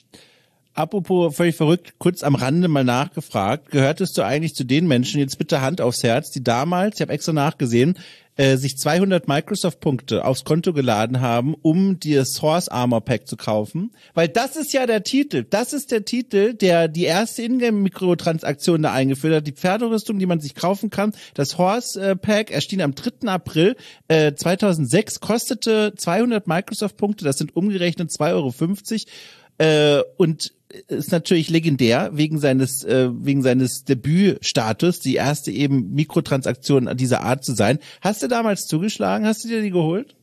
Apropos völlig verrückt, kurz am Rande mal nachgefragt, gehörtest du eigentlich zu den Menschen, jetzt bitte Hand aufs Herz, die damals, ich habe extra nachgesehen, äh, sich zweihundert Microsoft-Punkte aufs Konto geladen haben, um dir Source Armor Pack zu kaufen? Weil das ist ja der Titel, das ist der Titel, der die erste Ingame-Mikrotransaktion da eingeführt hat, die Pferderüstung, die man sich kaufen kann. Das Horse Pack erschien am dritten April äh, zweitausendsechs, kostete zweihundert Microsoft-Punkte, das sind umgerechnet zwei Euro fünfzig. Äh, und ist natürlich legendär wegen seines äh, wegen seines Debütstatus, die erste eben Mikrotransaktion dieser Art zu sein. Hast du damals zugeschlagen? Hast du dir die geholt?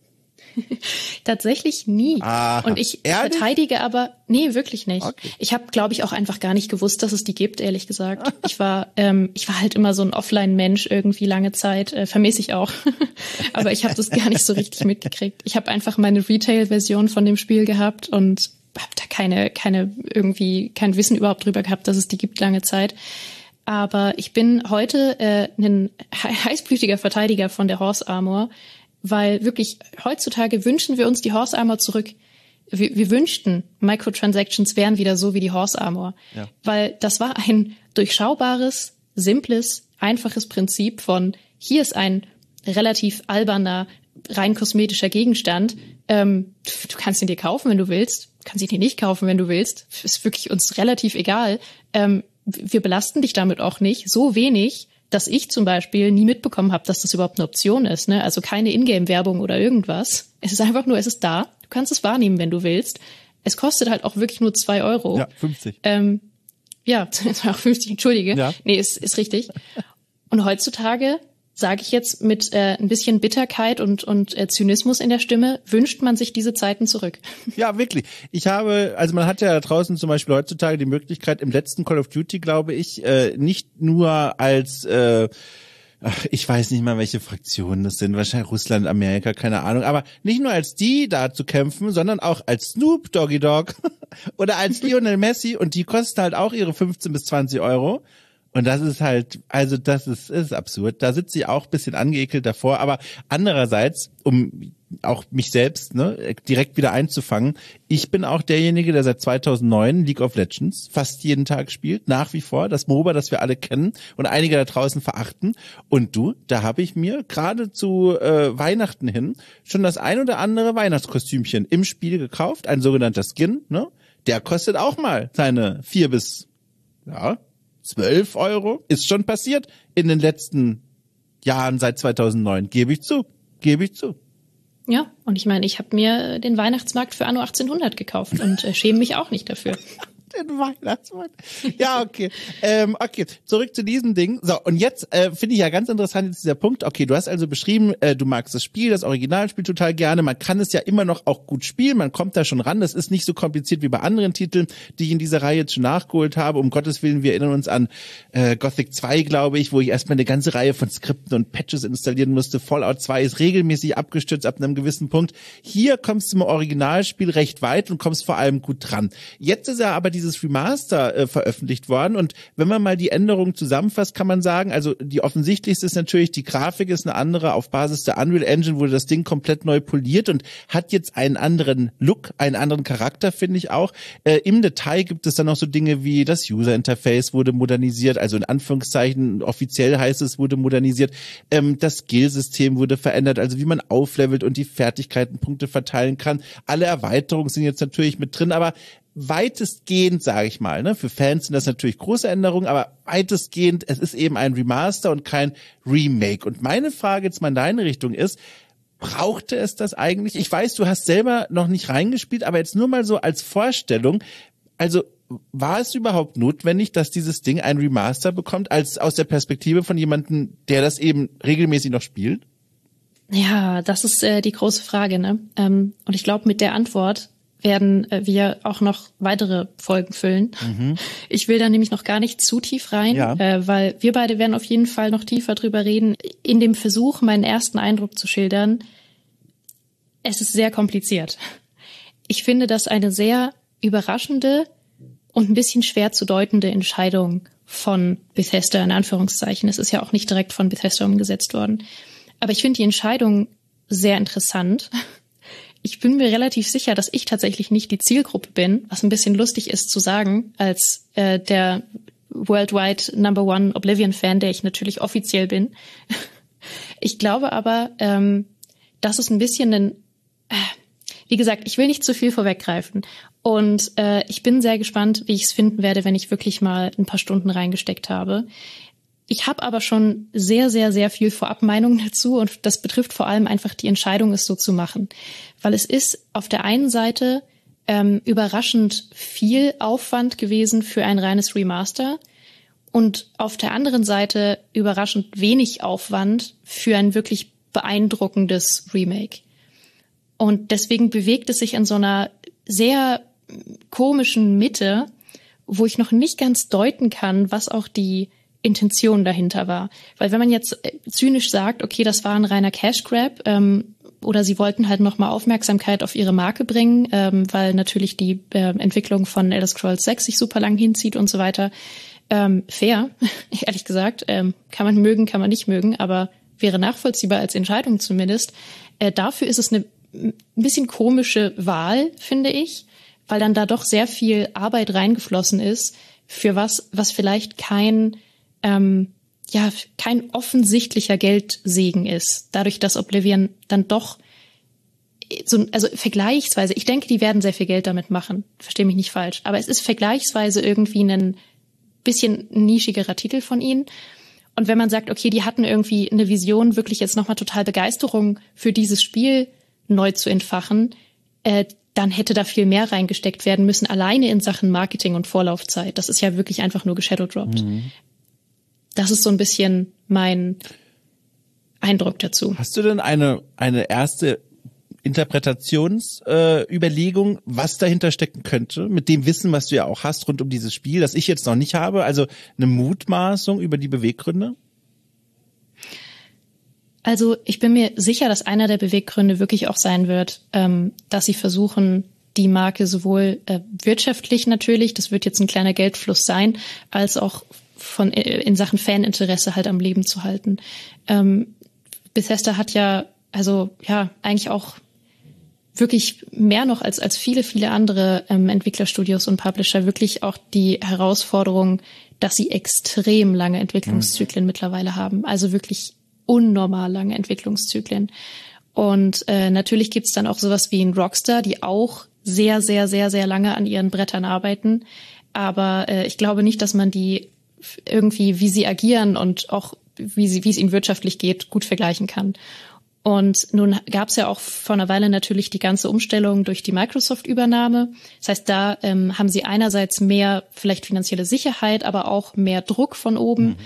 Tatsächlich nie. Aha. Und ich Ehrlich? verteidige aber, nee, wirklich nicht. Okay. Ich habe, glaube ich, auch einfach gar nicht gewusst, dass es die gibt, ehrlich gesagt. Ich war ähm, ich war halt immer so ein Offline-Mensch irgendwie lange Zeit, äh, vermisse ich auch. Aber ich habe das gar nicht so richtig mitgekriegt. Ich habe einfach meine Retail-Version von dem Spiel gehabt und habe da keine, keine irgendwie kein Wissen überhaupt drüber gehabt, dass es die gibt lange Zeit. Aber ich bin heute äh, ein heißblütiger Verteidiger von der Horse Armor, weil wirklich heutzutage wünschen wir uns die Horse Armor zurück. Wir, wir wünschten, Microtransactions wären wieder so wie die Horse Armor. Ja. Weil das war ein durchschaubares, simples, einfaches Prinzip von, hier ist ein relativ alberner, rein kosmetischer Gegenstand. Ähm, du kannst ihn dir kaufen, wenn du willst. Du kannst ihn dir nicht kaufen, wenn du willst. Ist wirklich uns relativ egal. Ähm, wir belasten dich damit auch nicht. So wenig, dass ich zum Beispiel nie mitbekommen habe, dass das überhaupt eine Option ist. Ne? Also keine Ingame-Werbung oder irgendwas. Es ist einfach nur, es ist da. Du kannst es wahrnehmen, wenn du willst. Es kostet halt auch wirklich nur zwei Euro. Ja, fünfzig. Ähm, ja, fünfzig, entschuldige. Ja. Nee, ist, ist richtig. Und heutzutage, sage ich jetzt mit äh, ein bisschen Bitterkeit und, und äh, Zynismus in der Stimme, wünscht man sich diese Zeiten zurück. Ja, wirklich. Ich habe, also man hat ja da draußen zum Beispiel heutzutage die Möglichkeit, im letzten Call of Duty, glaube ich, äh, nicht nur als äh, Ach, ich weiß nicht mal, welche Fraktionen das sind. Wahrscheinlich Russland, Amerika, keine Ahnung. Aber nicht nur als die da zu kämpfen, sondern auch als Snoop Doggy Dogg oder als Lionel Messi. Und die kosten halt auch ihre fünfzehn bis zwanzig Euro. Und das ist halt, also das ist, ist absurd. Da sitze ich auch ein bisschen angeekelt davor. Aber andererseits, um auch mich selbst ne, direkt wieder einzufangen, ich bin auch derjenige, der seit zweitausendneun League of Legends fast jeden Tag spielt, nach wie vor, das MOBA, das wir alle kennen und einige da draußen verachten. Und du, da habe ich mir gerade zu äh, Weihnachten hin schon das ein oder andere Weihnachtskostümchen im Spiel gekauft, ein sogenannter Skin, ne? Der kostet auch mal seine vier bis, ja, zwölf Euro. Ist schon passiert in den letzten Jahren seit zweitausendneun, gebe ich zu, gebe ich zu. Ja, und ich meine, ich habe mir den Weihnachtsmarkt für Anno achtzehnhundert gekauft und äh, schäme mich auch nicht dafür. Den Weihnachtsmarkt. Ja, okay. ähm, okay, zurück zu diesem Ding. So, und jetzt äh, finde ich ja ganz interessant jetzt dieser Punkt. Okay, du hast also beschrieben, äh, du magst das Spiel, das Originalspiel total gerne. Man kann es ja immer noch auch gut spielen. Man kommt da schon ran. Das ist nicht so kompliziert wie bei anderen Titeln, die ich in dieser Reihe jetzt schon nachgeholt habe. Um Gottes Willen, wir erinnern uns an äh, Gothic zwei, glaube ich, wo ich erstmal eine ganze Reihe von Skripten und Patches installieren musste. Fallout zwei ist regelmäßig abgestürzt ab einem gewissen Punkt. Hier kommst du im Originalspiel recht weit und kommst vor allem gut dran. Jetzt ist ja aber dieses Remaster äh, veröffentlicht worden und wenn man mal die Änderungen zusammenfasst, kann man sagen, also die offensichtlichste ist natürlich, die Grafik ist eine andere, auf Basis der Unreal Engine wurde das Ding komplett neu poliert und hat jetzt einen anderen Look, einen anderen Charakter, finde ich auch. Äh, im Detail gibt es dann noch so Dinge wie das User Interface wurde modernisiert, also in Anführungszeichen offiziell heißt es, wurde modernisiert. Ähm, das Skill-System wurde verändert, also wie man auflevelt und die Fertigkeitenpunkte verteilen kann. Alle Erweiterungen sind jetzt natürlich mit drin, aber weitestgehend, sage ich mal, ne, für Fans sind das natürlich große Änderungen, aber weitestgehend, es ist eben ein Remaster und kein Remake. Und meine Frage jetzt mal in deine Richtung ist, brauchte es das eigentlich? Ich weiß, du hast selber noch nicht reingespielt, aber jetzt nur mal so als Vorstellung, also war es überhaupt notwendig, dass dieses Ding ein Remaster bekommt, als aus der Perspektive von jemandem, der das eben regelmäßig noch spielt? Ja, das ist äh, die große Frage, ne? Ähm, und ich glaube, mit der Antwort werden äh, wir auch noch weitere Folgen füllen. Mhm. Ich will da nämlich noch gar nicht zu tief rein, ja. äh, weil wir beide werden auf jeden Fall noch tiefer drüber reden. In dem Versuch, meinen ersten Eindruck zu schildern, es ist sehr kompliziert. Ich finde das eine sehr überraschende und ein bisschen schwer zu deutende Entscheidung von Bethesda, in Anführungszeichen. Es ist ja auch nicht direkt von Bethesda umgesetzt worden. Aber ich finde die Entscheidung sehr interessant. Ich bin mir relativ sicher, dass ich tatsächlich nicht die Zielgruppe bin, was ein bisschen lustig ist zu sagen, als äh, der worldwide Number One Oblivion-Fan, der ich natürlich offiziell bin. Ich glaube aber, ähm, dass es ein bisschen ein, äh, wie gesagt, ich will nicht zu viel vorweggreifen. Und äh, ich bin sehr gespannt, wie ich es finden werde, wenn ich wirklich mal ein paar Stunden reingesteckt habe. Ich habe aber schon sehr, sehr, sehr viel Vorabmeinungen dazu und das betrifft vor allem einfach die Entscheidung, es so zu machen. Weil es ist auf der einen Seite ähm, überraschend viel Aufwand gewesen für ein reines Remaster und auf der anderen Seite überraschend wenig Aufwand für ein wirklich beeindruckendes Remake. Und deswegen bewegt es sich in so einer sehr komischen Mitte, wo ich noch nicht ganz deuten kann, was auch die Intention dahinter war. Weil wenn man jetzt zynisch sagt, okay, das war ein reiner Cash Grab, ähm, oder sie wollten halt nochmal Aufmerksamkeit auf ihre Marke bringen, ähm, weil natürlich die äh, Entwicklung von Elder Scrolls sechs sich super lang hinzieht und so weiter. Ähm, fair, ehrlich gesagt. Ähm, kann man mögen, kann man nicht mögen, aber wäre nachvollziehbar als Entscheidung zumindest. Äh, dafür ist es eine ein bisschen komische Wahl, finde ich, weil dann da doch sehr viel Arbeit reingeflossen ist für was, was vielleicht kein ähm, ja kein offensichtlicher Geldsegen ist. Dadurch, dass Oblivion dann doch so, also vergleichsweise, ich denke, die werden sehr viel Geld damit machen. Verstehe mich nicht falsch, aber es ist vergleichsweise irgendwie ein bisschen nischigerer Titel von ihnen. Und wenn man sagt, okay, die hatten irgendwie eine Vision, wirklich jetzt nochmal total Begeisterung für dieses Spiel neu zu entfachen, äh, dann hätte da viel mehr reingesteckt werden müssen, alleine in Sachen Marketing und Vorlaufzeit. Das ist ja wirklich einfach nur geshadowdropped. Mhm. Das ist so ein bisschen mein Eindruck dazu. Hast du denn eine eine erste Interpretationsüberlegung, äh, was dahinter stecken könnte, mit dem Wissen, was du ja auch hast rund um dieses Spiel, das ich jetzt noch nicht habe, also eine Mutmaßung über die Beweggründe? Also ich bin mir sicher, dass einer der Beweggründe wirklich auch sein wird, ähm, dass sie versuchen, die Marke sowohl äh, wirtschaftlich natürlich, das wird jetzt ein kleiner Geldfluss sein, als auch von äh, in Sachen Faninteresse halt am Leben zu halten. Ähm, Bethesda hat ja, also ja, eigentlich auch wirklich mehr noch als als viele, viele andere ähm, Entwicklerstudios und Publisher wirklich auch die Herausforderung, dass sie extrem lange Entwicklungszyklen mhm. mittlerweile haben. Also wirklich unnormal lange Entwicklungszyklen. Und äh, natürlich gibt's dann auch sowas wie ein Rockstar, die auch sehr, sehr, sehr, sehr lange an ihren Brettern arbeiten. Aber äh, ich glaube nicht, dass man die irgendwie, wie sie agieren und auch wie sie, wie es ihnen wirtschaftlich geht, gut vergleichen kann. Und nun gab's ja auch vor einer Weile natürlich die ganze Umstellung durch die Microsoft-Übernahme. Das heißt, da ähm, haben sie einerseits mehr vielleicht finanzielle Sicherheit, aber auch mehr Druck von oben. Mhm.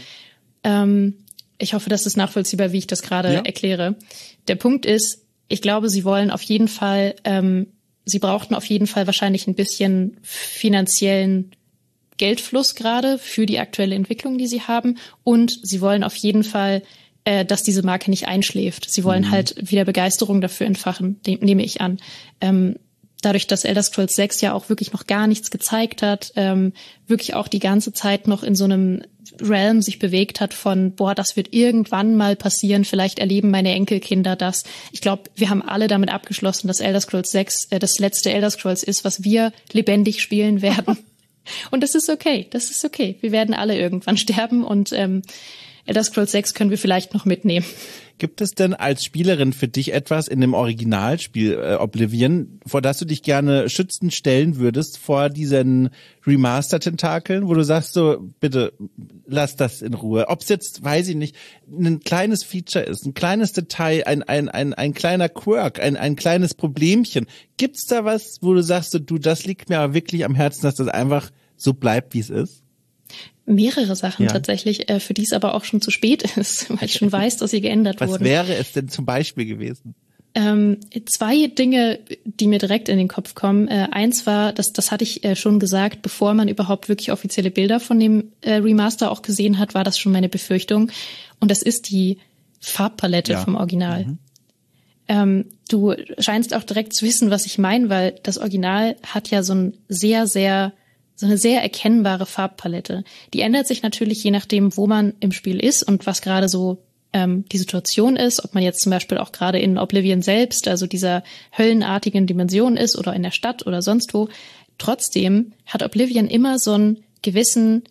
Ähm, Ich hoffe, das ist nachvollziehbar, wie ich das gerade ja. erkläre. Der Punkt ist, ich glaube, sie wollen auf jeden Fall, ähm, sie brauchten auf jeden Fall wahrscheinlich ein bisschen finanziellen Geldfluss gerade für die aktuelle Entwicklung, die sie haben. Und sie wollen auf jeden Fall, äh, dass diese Marke nicht einschläft. Sie wollen mhm. halt wieder Begeisterung dafür entfachen, dem, nehme ich an. Ähm, Dadurch, dass Elder Scrolls sechs ja auch wirklich noch gar nichts gezeigt hat, ähm, wirklich auch die ganze Zeit noch in so einem Realm sich bewegt hat von, boah, das wird irgendwann mal passieren, vielleicht erleben meine Enkelkinder das. Ich glaube, wir haben alle damit abgeschlossen, dass Elder Scrolls sechs äh, das letzte Elder Scrolls ist, was wir lebendig spielen werden. Und das ist okay, das ist okay. Wir werden alle irgendwann sterben und ähm, Elder Scrolls sechs können wir vielleicht noch mitnehmen. Gibt es denn als Spielerin für dich etwas in dem Originalspiel äh, Oblivion, vor das du dich gerne schützend stellen würdest vor diesen Remaster-Tentakeln, wo du sagst so, bitte lass das in Ruhe. Ob es jetzt, weiß ich nicht, ein kleines Feature ist, ein kleines Detail, ein ein ein ein kleiner Quirk, ein ein kleines Problemchen. Gibt's da was, wo du sagst so, du, das liegt mir aber wirklich am Herzen, dass das einfach so bleibt, wie es ist? Mehrere Sachen ja. tatsächlich, äh, für die es aber auch schon zu spät ist, weil ich schon weiß, dass sie geändert Was wurden. Was wäre es denn zum Beispiel gewesen? Ähm, zwei Dinge, die mir direkt in den Kopf kommen. Äh, eins war, das, das hatte ich äh, schon gesagt, bevor man überhaupt wirklich offizielle Bilder von dem äh, Remaster auch gesehen hat, war das schon meine Befürchtung. Und das ist die Farbpalette ja. vom Original. Mhm. Ähm, du scheinst auch direkt zu wissen, was ich meine, weil das Original hat ja so ein sehr, sehr so eine sehr erkennbare Farbpalette. Die ändert sich natürlich je nachdem, wo man im Spiel ist und was gerade so ähm, die Situation ist, ob man jetzt zum Beispiel auch gerade in Oblivion selbst, also dieser höllenartigen Dimension ist oder in der Stadt oder sonst wo. Trotzdem hat Oblivion immer so einen gewissen,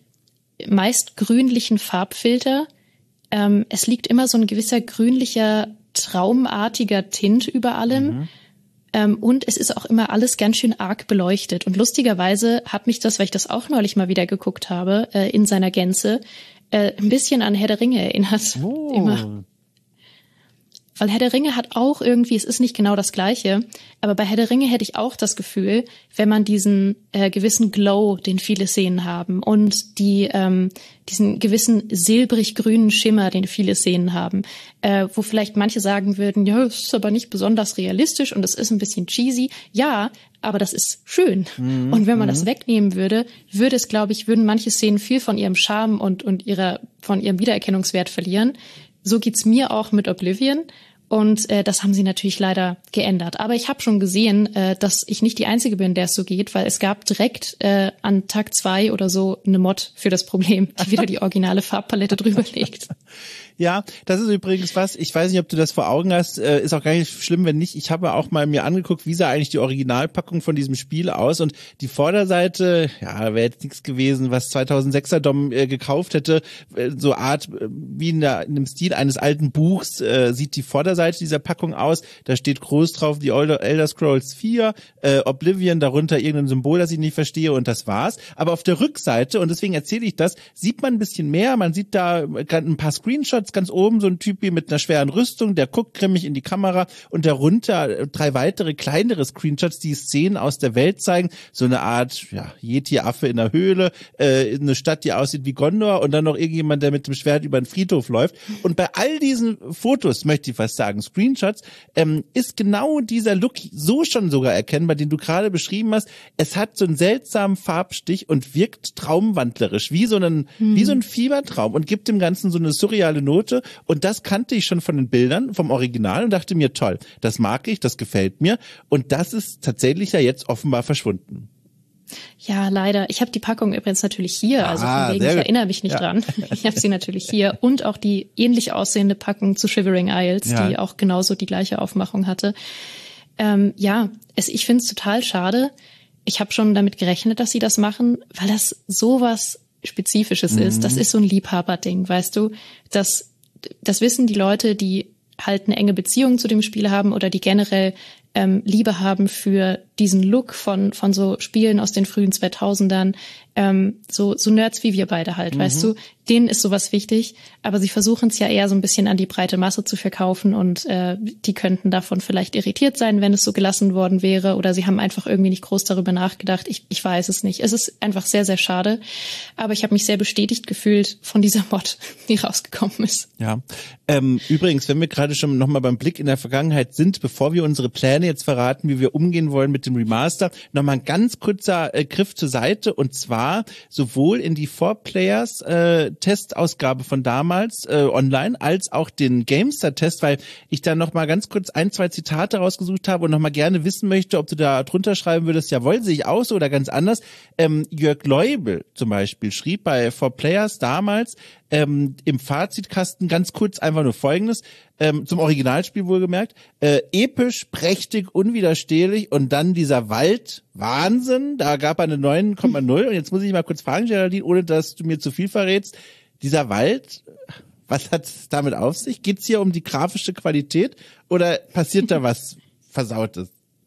meist grünlichen Farbfilter. Ähm, es liegt immer so ein gewisser grünlicher, traumartiger Tint über allem. Mhm. Ähm, und es ist auch immer alles ganz schön arg beleuchtet. Und lustigerweise hat mich das, weil ich das auch neulich mal wieder geguckt habe, äh, in seiner Gänze, äh, ein bisschen an Herr der Ringe erinnert. Oh. Immer. Weil Herr der Ringe hat auch irgendwie, es ist nicht genau das Gleiche, aber bei Herr der Ringe hätte ich auch das Gefühl, wenn man diesen äh, gewissen Glow, den viele Szenen haben, und die ähm, diesen gewissen silbrig-grünen Schimmer, den viele Szenen haben, äh, wo vielleicht manche sagen würden, ja, das ist aber nicht besonders realistisch und das ist ein bisschen cheesy. Ja, aber das ist schön. Mhm. Und wenn man mhm. das wegnehmen würde, würde es, glaube ich, würden manche Szenen viel von ihrem Charme und und ihrer von ihrem Wiedererkennungswert verlieren. So geht's mir auch mit Oblivion. Und äh, das haben sie natürlich leider geändert. Aber ich habe schon gesehen, äh, dass ich nicht die Einzige bin, der es so geht, weil es gab direkt äh, an Tag zwei oder so eine Mod für das Problem, die wieder die originale Farbpalette drüber legt. Ja, das ist übrigens was, ich weiß nicht, ob du das vor Augen hast, äh, ist auch gar nicht schlimm, wenn nicht. Ich habe auch mal mir angeguckt, wie sah eigentlich die Originalpackung von diesem Spiel aus, und die Vorderseite, ja, wäre jetzt nichts gewesen, was zweitausendsechser Dom äh, gekauft hätte, äh, so Art, äh, wie in, der, in dem Stil eines alten Buchs, äh, sieht die Vorderseite dieser Packung aus. Da steht groß drauf, die Elder, Elder Scrolls vier, äh, Oblivion, darunter irgendein Symbol, das ich nicht verstehe, und das war's. Aber auf der Rückseite, und deswegen erzähle ich das, sieht man ein bisschen mehr, man sieht da gerade ein paar Screenshots, ganz oben so ein Typ mit einer schweren Rüstung, der guckt grimmig in die Kamera, und darunter drei weitere kleinere Screenshots, die Szenen aus der Welt zeigen, so eine Art ja, Yeti-Affe in der Höhle, äh, eine Stadt, die aussieht wie Gondor, und dann noch irgendjemand, der mit dem Schwert über den Friedhof läuft. Und bei all diesen Fotos, möchte ich fast sagen, Screenshots, ähm, ist genau dieser Look so schon sogar erkennbar, den du gerade beschrieben hast. Es hat so einen seltsamen Farbstich und wirkt traumwandlerisch, wie so ein, hm. wie so ein Fiebertraum, und gibt dem Ganzen so eine surreale Note. Und das kannte ich schon von den Bildern vom Original und dachte mir, toll, das mag ich, das gefällt mir. Und das ist tatsächlich ja jetzt offenbar verschwunden. Ja, leider. Ich habe die Packung übrigens natürlich hier, also ah, von wegen, ich erinnere mich nicht ja. dran. Ich habe sie natürlich hier, und auch die ähnlich aussehende Packung zu Shivering Isles, ja. die auch genauso die gleiche Aufmachung hatte. Ähm, ja, es, ich finde es total schade. Ich habe schon damit gerechnet, dass sie das machen, weil das sowas Spezifisches mhm. ist. Das ist so ein Liebhaberding, weißt du? Das, das wissen die Leute, die halt eine enge Beziehung zu dem Spiel haben oder die generell ähm, Liebe haben für diesen Look von von so Spielen aus den frühen zweitausendern, ähm, so so Nerds wie wir beide halt, mhm. weißt du, denen ist sowas wichtig, aber sie versuchen es ja eher so ein bisschen an die breite Masse zu verkaufen, und äh, die könnten davon vielleicht irritiert sein, wenn es so gelassen worden wäre, oder sie haben einfach irgendwie nicht groß darüber nachgedacht. Ich ich weiß es nicht. Es ist einfach sehr, sehr schade, aber ich habe mich sehr bestätigt gefühlt von dieser Mod, die rausgekommen ist. Ja, ähm, übrigens, wenn wir gerade schon nochmal beim Blick in der Vergangenheit sind, bevor wir unsere Pläne jetzt verraten, wie wir umgehen wollen mit dem Remaster, nochmal ein ganz kurzer äh, Griff zur Seite, und zwar sowohl in die four Players äh, Testausgabe von damals äh, online, als auch den GameStar-Test, weil ich da nochmal ganz kurz ein, zwei Zitate rausgesucht habe und nochmal gerne wissen möchte, ob du da drunter schreiben würdest, jawohl, sehe ich auch so oder ganz anders. Ähm, Jörg Leubel zum Beispiel schrieb bei four Players damals ähm, im Fazitkasten ganz kurz einfach nur Folgendes, ähm, zum Originalspiel wohlgemerkt, äh, episch, prächtig, unwiderstehlich, und dann dieser Wald, Wahnsinn, da gab er eine neun Komma null, und jetzt muss ich mal kurz fragen, Geraldine, ohne dass du mir zu viel verrätst, dieser Wald, was hat es damit auf sich? Geht's hier um die grafische Qualität oder passiert da was Versautes?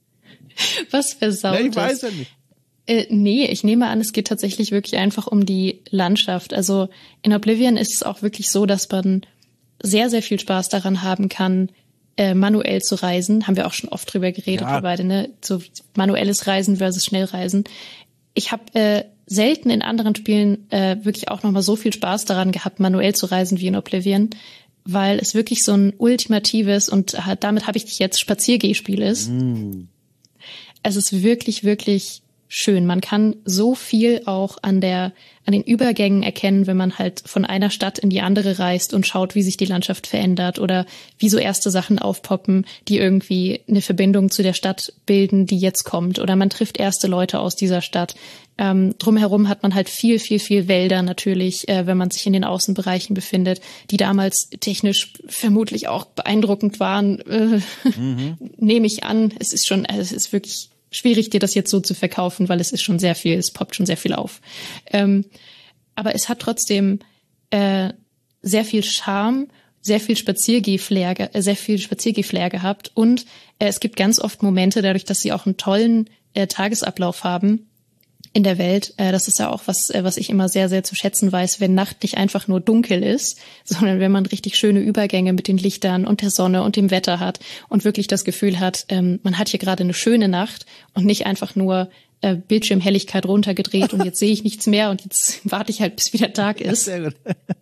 Was Versautes? Na, ich weiß ja nicht. Äh, nee, ich nehme an, es geht tatsächlich wirklich einfach um die Landschaft. Also in Oblivion ist es auch wirklich so, dass man sehr, sehr viel Spaß daran haben kann, äh, manuell zu reisen. Haben wir auch schon oft drüber geredet, ja. wir beide, ne? So manuelles Reisen versus Schnellreisen. Ich habe äh, selten in anderen Spielen äh, wirklich auch nochmal so viel Spaß daran gehabt, manuell zu reisen wie in Oblivion, weil es wirklich so ein ultimatives, und äh, damit habe ich dich jetzt, Spaziergehspiel ist. Mm. Es ist wirklich, wirklich schön. Man kann so viel auch an der, an den Übergängen erkennen, wenn man halt von einer Stadt in die andere reist und schaut, wie sich die Landschaft verändert oder wie so erste Sachen aufpoppen, die irgendwie eine Verbindung zu der Stadt bilden, die jetzt kommt, oder man trifft erste Leute aus dieser Stadt. Ähm, drumherum hat man halt viel, viel, viel Wälder natürlich, äh, wenn man sich in den Außenbereichen befindet, die damals technisch vermutlich auch beeindruckend waren. Äh, mhm. Nehme ich an. Es ist schon, also es ist wirklich schwierig, dir das jetzt so zu verkaufen, weil es ist schon sehr viel, es poppt schon sehr viel auf. Ähm, aber es hat trotzdem äh, sehr viel Charme, sehr viel Spaziergeh-Flair, äh, sehr viel Spaziergeh-Flair gehabt, und äh, es gibt ganz oft Momente, dadurch, dass sie auch einen tollen äh, Tagesablauf haben in der Welt. Äh, das ist ja auch was, äh, was ich immer sehr, sehr zu schätzen weiß, wenn Nacht nicht einfach nur dunkel ist, sondern wenn man richtig schöne Übergänge mit den Lichtern und der Sonne und dem Wetter hat und wirklich das Gefühl hat, ähm, man hat hier gerade eine schöne Nacht und nicht einfach nur äh, Bildschirmhelligkeit runtergedreht und jetzt sehe ich nichts mehr und jetzt warte ich halt, bis wieder Tag ist. Sehr gut.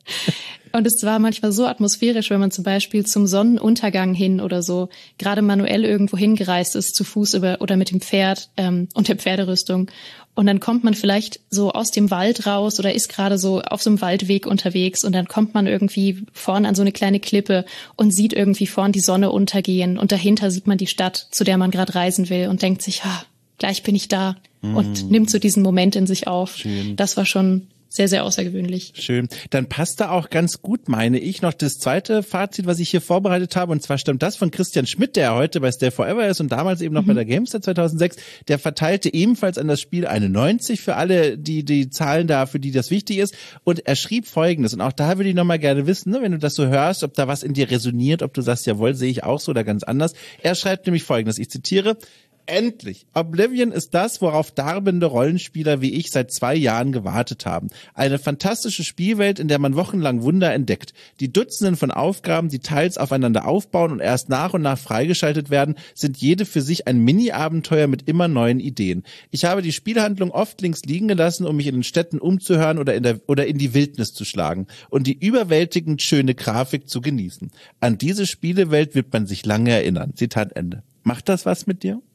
Und es war manchmal so atmosphärisch, wenn man zum Beispiel zum Sonnenuntergang hin oder so gerade manuell irgendwo hingereist ist, zu Fuß über, oder mit dem Pferd ähm, und der Pferderüstung. Und dann kommt man vielleicht so aus dem Wald raus oder ist gerade so auf so einem Waldweg unterwegs und dann kommt man irgendwie vorn an so eine kleine Klippe und sieht irgendwie vorn die Sonne untergehen und dahinter sieht man die Stadt, zu der man gerade reisen will und denkt sich, ah, gleich bin ich da mm. und nimmt so diesen Moment in sich auf. Schön. Das war schon sehr, sehr außergewöhnlich. Schön. Dann passt da auch ganz gut, meine ich, noch das zweite Fazit, was ich hier vorbereitet habe. Und zwar stammt das von Christian Schmidt, der heute bei Stay Forever ist und damals eben noch mhm. bei der Gamestar zweitausendsechs. Der verteilte ebenfalls an das Spiel eine neunzig für alle, die die Zahlen da, für die das wichtig ist. Und er schrieb Folgendes. Und auch da würde ich nochmal gerne wissen, ne, wenn du das so hörst, ob da was in dir resoniert, ob du sagst, jawohl, sehe ich auch so oder ganz anders. Er schreibt nämlich Folgendes. Ich zitiere: Endlich! Oblivion ist das, worauf darbende Rollenspieler wie ich seit zwei Jahren gewartet haben. Eine fantastische Spielwelt, in der man wochenlang Wunder entdeckt. Die Dutzenden von Aufgaben, die teils aufeinander aufbauen und erst nach und nach freigeschaltet werden, sind jede für sich ein Mini-Abenteuer mit immer neuen Ideen. Ich habe die Spielhandlung oft links liegen gelassen, um mich in den Städten umzuhören oder in der, oder in die Wildnis zu schlagen und die überwältigend schöne Grafik zu genießen. An diese Spielewelt wird man sich lange erinnern. Zitat Ende. Macht das was mit dir?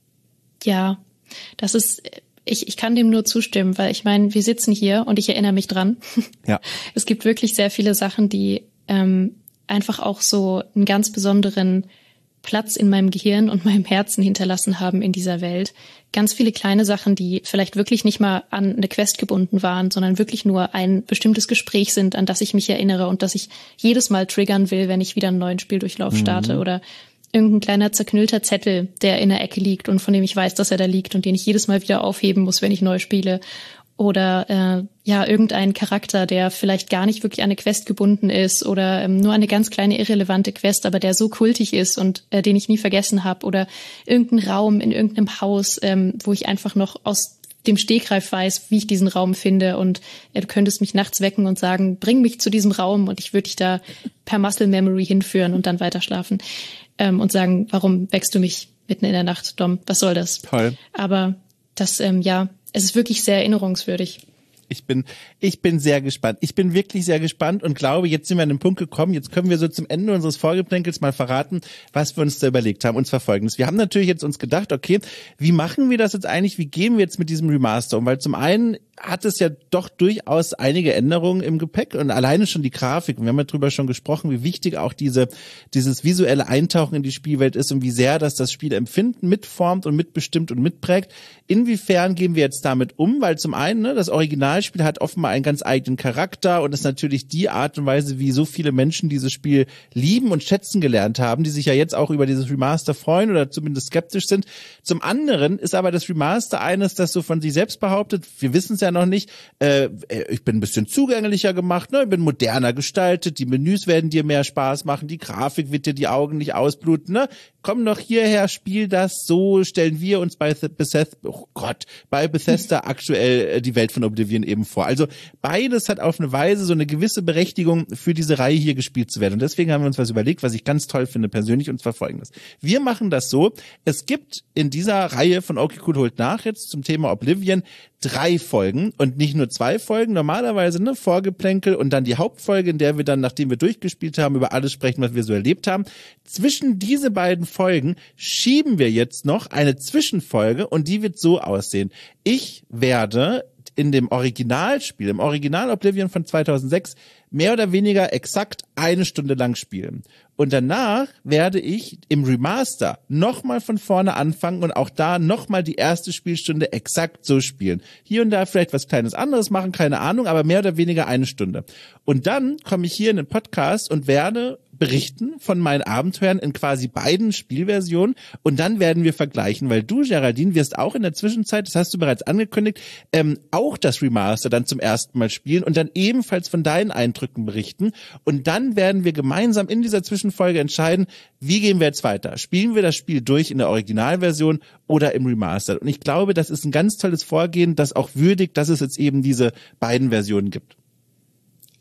Ja, das ist, ich, ich kann dem nur zustimmen, weil ich meine, wir sitzen hier und ich erinnere mich dran. Ja. Es gibt wirklich sehr viele Sachen, die ähm, einfach auch so einen ganz besonderen Platz in meinem Gehirn und meinem Herzen hinterlassen haben in dieser Welt. Ganz viele kleine Sachen, die vielleicht wirklich nicht mal an eine Quest gebunden waren, sondern wirklich nur ein bestimmtes Gespräch sind, an das ich mich erinnere und das ich jedes Mal triggern will, wenn ich wieder einen neuen Spieldurchlauf starte, mhm. oder irgendein kleiner zerknüllter Zettel, der in der Ecke liegt und von dem ich weiß, dass er da liegt und den ich jedes Mal wieder aufheben muss, wenn ich neu spiele. Oder äh, ja, irgendein Charakter, der vielleicht gar nicht wirklich an eine Quest gebunden ist oder ähm, nur eine ganz kleine irrelevante Quest, aber der so kultig ist und äh, den ich nie vergessen habe. Oder irgendein Raum in irgendeinem Haus, ähm, wo ich einfach noch aus dem Stegreif weiß, wie ich diesen Raum finde und äh, du könntest mich nachts wecken und sagen, bring mich zu diesem Raum und ich würde dich da per Muscle Memory hinführen und dann weiter schlafen. Ähm, und sagen, warum wächst du mich mitten in der Nacht, Dom? Was soll das? Toll. Aber das, ähm, ja, es ist wirklich sehr erinnerungswürdig. Ich bin, ich bin sehr gespannt. Ich bin wirklich sehr gespannt und glaube, jetzt sind wir an den Punkt gekommen. Jetzt können wir so zum Ende unseres Vorgeplänkels mal verraten, was wir uns da überlegt haben. Und zwar Folgendes. Wir haben natürlich jetzt uns gedacht, okay, wie machen wir das jetzt eigentlich? Wie gehen wir jetzt mit diesem Remaster um? Weil zum einen hat es ja doch durchaus einige Änderungen im Gepäck und alleine schon die Grafik. Und wir haben ja drüber schon gesprochen, wie wichtig auch diese, dieses visuelle Eintauchen in die Spielwelt ist und wie sehr das das Spielempfinden mitformt und mitbestimmt und mitprägt. Inwiefern gehen wir jetzt damit um? Weil zum einen, ne, das Originalspiel hat offenbar einen ganz eigenen Charakter und ist natürlich die Art und Weise, wie so viele Menschen dieses Spiel lieben und schätzen gelernt haben, die sich ja jetzt auch über dieses Remaster freuen oder zumindest skeptisch sind. Zum anderen ist aber das Remaster eines, das so von sich selbst behauptet, wir wissen es ja noch nicht, äh, ich bin ein bisschen zugänglicher gemacht, ne, ich bin moderner gestaltet, die Menüs werden dir mehr Spaß machen, die Grafik wird dir die Augen nicht ausbluten, ne, komm doch hierher, spiel das, so stellen wir uns bei Bethesda, oh Gott, bei Bethesda aktuell die Welt von Oblivion eben vor. Also beides hat auf eine Weise so eine gewisse Berechtigung für diese Reihe hier gespielt zu werden und deswegen haben wir uns was überlegt, was ich ganz toll finde persönlich, und zwar Folgendes. Wir machen das so, es gibt in dieser Reihe von Okay Cool holt nach jetzt zum Thema Oblivion drei Folgen und nicht nur zwei Folgen, normalerweise ne Vorgeplänkel und dann die Hauptfolge, in der wir dann, nachdem wir durchgespielt haben, über alles sprechen, was wir so erlebt haben. Zwischen diese beiden Folgen schieben wir jetzt noch eine Zwischenfolge und die wird so aussehen. Ich werde in dem Originalspiel, im Original Oblivion von zweitausendsechs, mehr oder weniger exakt eine Stunde lang spielen. Und danach werde ich im Remaster nochmal von vorne anfangen und auch da nochmal die erste Spielstunde exakt so spielen. Hier und da vielleicht was Kleines anderes machen, keine Ahnung, aber mehr oder weniger eine Stunde. Und dann komme ich hier in den Podcast und werde berichten von meinen Abenteuern in quasi beiden Spielversionen und dann werden wir vergleichen, weil du, Geraldine, wirst auch in der Zwischenzeit, das hast du bereits angekündigt, ähm, auch das Remaster dann zum ersten Mal spielen und dann ebenfalls von deinen Eindrücken berichten und dann werden wir gemeinsam in dieser Zwischenfolge entscheiden, wie gehen wir jetzt weiter? Spielen wir das Spiel durch in der Originalversion oder im Remaster? Und ich glaube, das ist ein ganz tolles Vorgehen, das auch würdigt, dass es jetzt eben diese beiden Versionen gibt. Ja,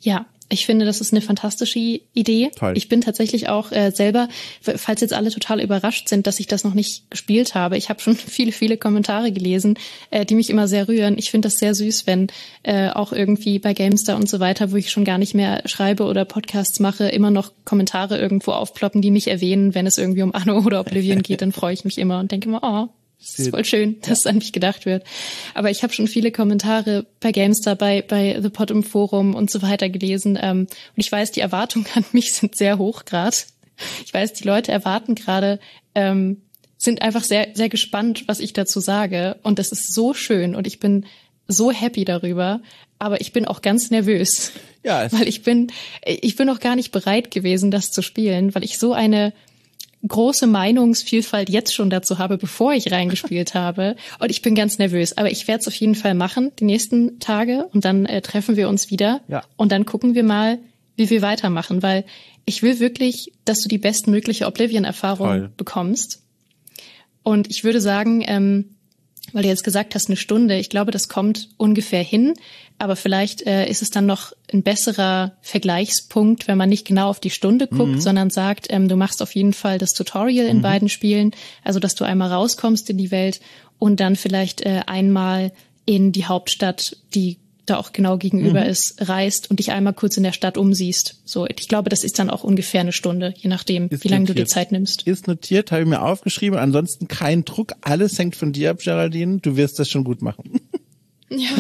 Ich finde, das ist eine fantastische Idee. Toll. Ich bin tatsächlich auch äh, selber, falls jetzt alle total überrascht sind, dass ich das noch nicht gespielt habe. Ich habe schon viele, viele Kommentare gelesen, äh, die mich immer sehr rühren. Ich finde das sehr süß, wenn äh, auch irgendwie bei GameStar und so weiter, wo ich schon gar nicht mehr schreibe oder Podcasts mache, immer noch Kommentare irgendwo aufploppen, die mich erwähnen, wenn es irgendwie um Anno oder Oblivion geht. Dann freue ich mich immer und denke immer, oh, das ist voll schön, dass ja. an mich gedacht wird. Aber ich habe schon viele Kommentare bei GameStar, bei bei The Pod im Forum und so weiter gelesen. Ähm, und ich weiß, die Erwartungen an mich sind sehr hoch gerade. Ich weiß, die Leute erwarten gerade, ähm, sind einfach sehr sehr gespannt, was ich dazu sage. Und das ist so schön und ich bin so happy darüber. Aber ich bin auch ganz nervös, ja, weil ich bin ich bin noch gar nicht bereit gewesen, das zu spielen, weil ich so eine große Meinungsvielfalt jetzt schon dazu habe, bevor ich reingespielt habe. Und ich bin ganz nervös. Aber ich werde es auf jeden Fall machen, die nächsten Tage. Und dann äh, treffen wir uns wieder. Ja. Und dann gucken wir mal, wie wir weitermachen. Weil ich will wirklich, dass du die bestmögliche Oblivion-Erfahrung Toll. bekommst. Und ich würde sagen, ähm, weil du jetzt gesagt hast, eine Stunde, ich glaube, das kommt ungefähr hin. Aber vielleicht äh, ist es dann noch ein besserer Vergleichspunkt, wenn man nicht genau auf die Stunde guckt, mhm. sondern sagt, ähm, du machst auf jeden Fall das Tutorial in mhm. beiden Spielen. Also, dass du einmal rauskommst in die Welt und dann vielleicht äh, einmal in die Hauptstadt, die da auch genau gegenüber mhm. ist, reist und dich einmal kurz in der Stadt umsiehst. So, ich glaube, das ist dann auch ungefähr eine Stunde, je nachdem, ist wie lange du dir Zeit nimmst. Ist notiert, habe ich mir aufgeschrieben. Ansonsten kein Druck. Alles hängt von dir ab, Geraldine. Du wirst das schon gut machen. Ja.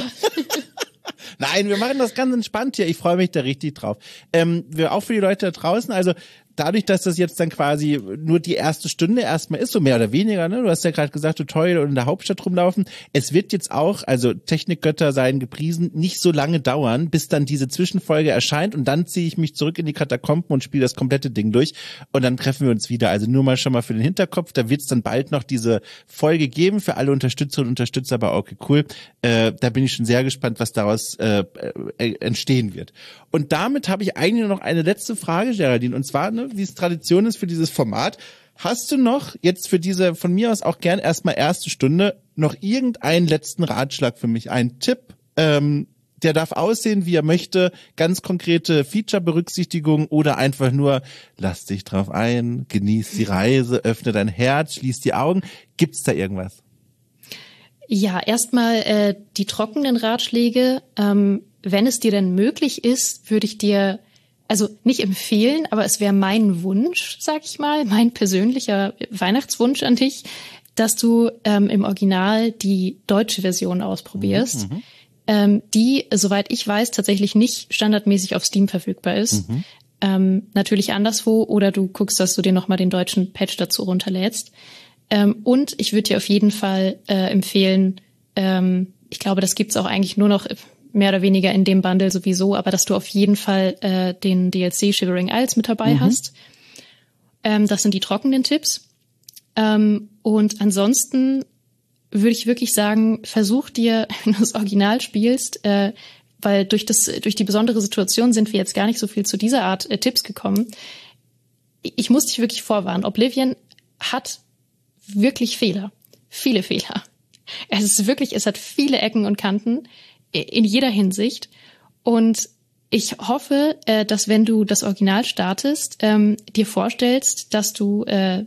Nein, wir machen das ganz entspannt hier. Ich freue mich da richtig drauf. Ähm, wir auch für die Leute da draußen, also dadurch, dass das jetzt dann quasi nur die erste Stunde erstmal ist, so mehr oder weniger, ne? Du hast ja gerade gesagt, Tutorial und in der Hauptstadt rumlaufen. Es wird jetzt auch, also Technikgötter seien gepriesen, nicht so lange dauern, bis dann diese Zwischenfolge erscheint und dann ziehe ich mich zurück in die Katakomben und spiele das komplette Ding durch und dann treffen wir uns wieder. Also nur mal schon mal für den Hinterkopf, da wird es dann bald noch diese Folge geben für alle Unterstützerinnen und Unterstützer bei Okay Cool. Äh, da bin ich schon sehr gespannt, was daraus äh, äh, entstehen wird. Und damit habe ich eigentlich nur noch eine letzte Frage, Geraldine, und zwar, ne, wie es Tradition ist für dieses Format. Hast du noch jetzt für diese, von mir aus auch gern erstmal erste Stunde, noch irgendeinen letzten Ratschlag für mich, einen Tipp, ähm, der darf aussehen, wie er möchte, ganz konkrete Feature-Berücksichtigung oder einfach nur, lass dich drauf ein, genieß die Reise, öffne dein Herz, schließ die Augen. Gibt's da irgendwas? Ja, erstmal äh, die trockenen Ratschläge. Ähm, wenn es dir denn möglich ist, würde ich dir also nicht empfehlen, aber es wäre mein Wunsch, sag ich mal, mein persönlicher Weihnachtswunsch an dich, dass du ähm, im Original die deutsche Version ausprobierst, mhm. ähm, die, soweit ich weiß, tatsächlich nicht standardmäßig auf Steam verfügbar ist. Mhm. Ähm, natürlich anderswo, oder du guckst, dass du dir nochmal den deutschen Patch dazu runterlädst. Ähm, und ich würde dir auf jeden Fall äh, empfehlen, ähm, ich glaube, das gibt's auch eigentlich nur noch mehr oder weniger in dem Bundle sowieso, aber dass du auf jeden Fall äh, den D L C Shivering Isles mit dabei mhm. hast. Ähm, das sind die trockenen Tipps. Ähm, und ansonsten würde ich wirklich sagen, versuch dir, wenn du das Original spielst, äh, weil durch das durch die besondere Situation sind wir jetzt gar nicht so viel zu dieser Art äh, Tipps gekommen. Ich muss dich wirklich vorwarnen. Oblivion hat wirklich Fehler. Viele Fehler. Es ist wirklich, es hat viele Ecken und Kanten in jeder Hinsicht. Und ich hoffe, äh, dass wenn du das Original startest, ähm, dir vorstellst, dass du äh,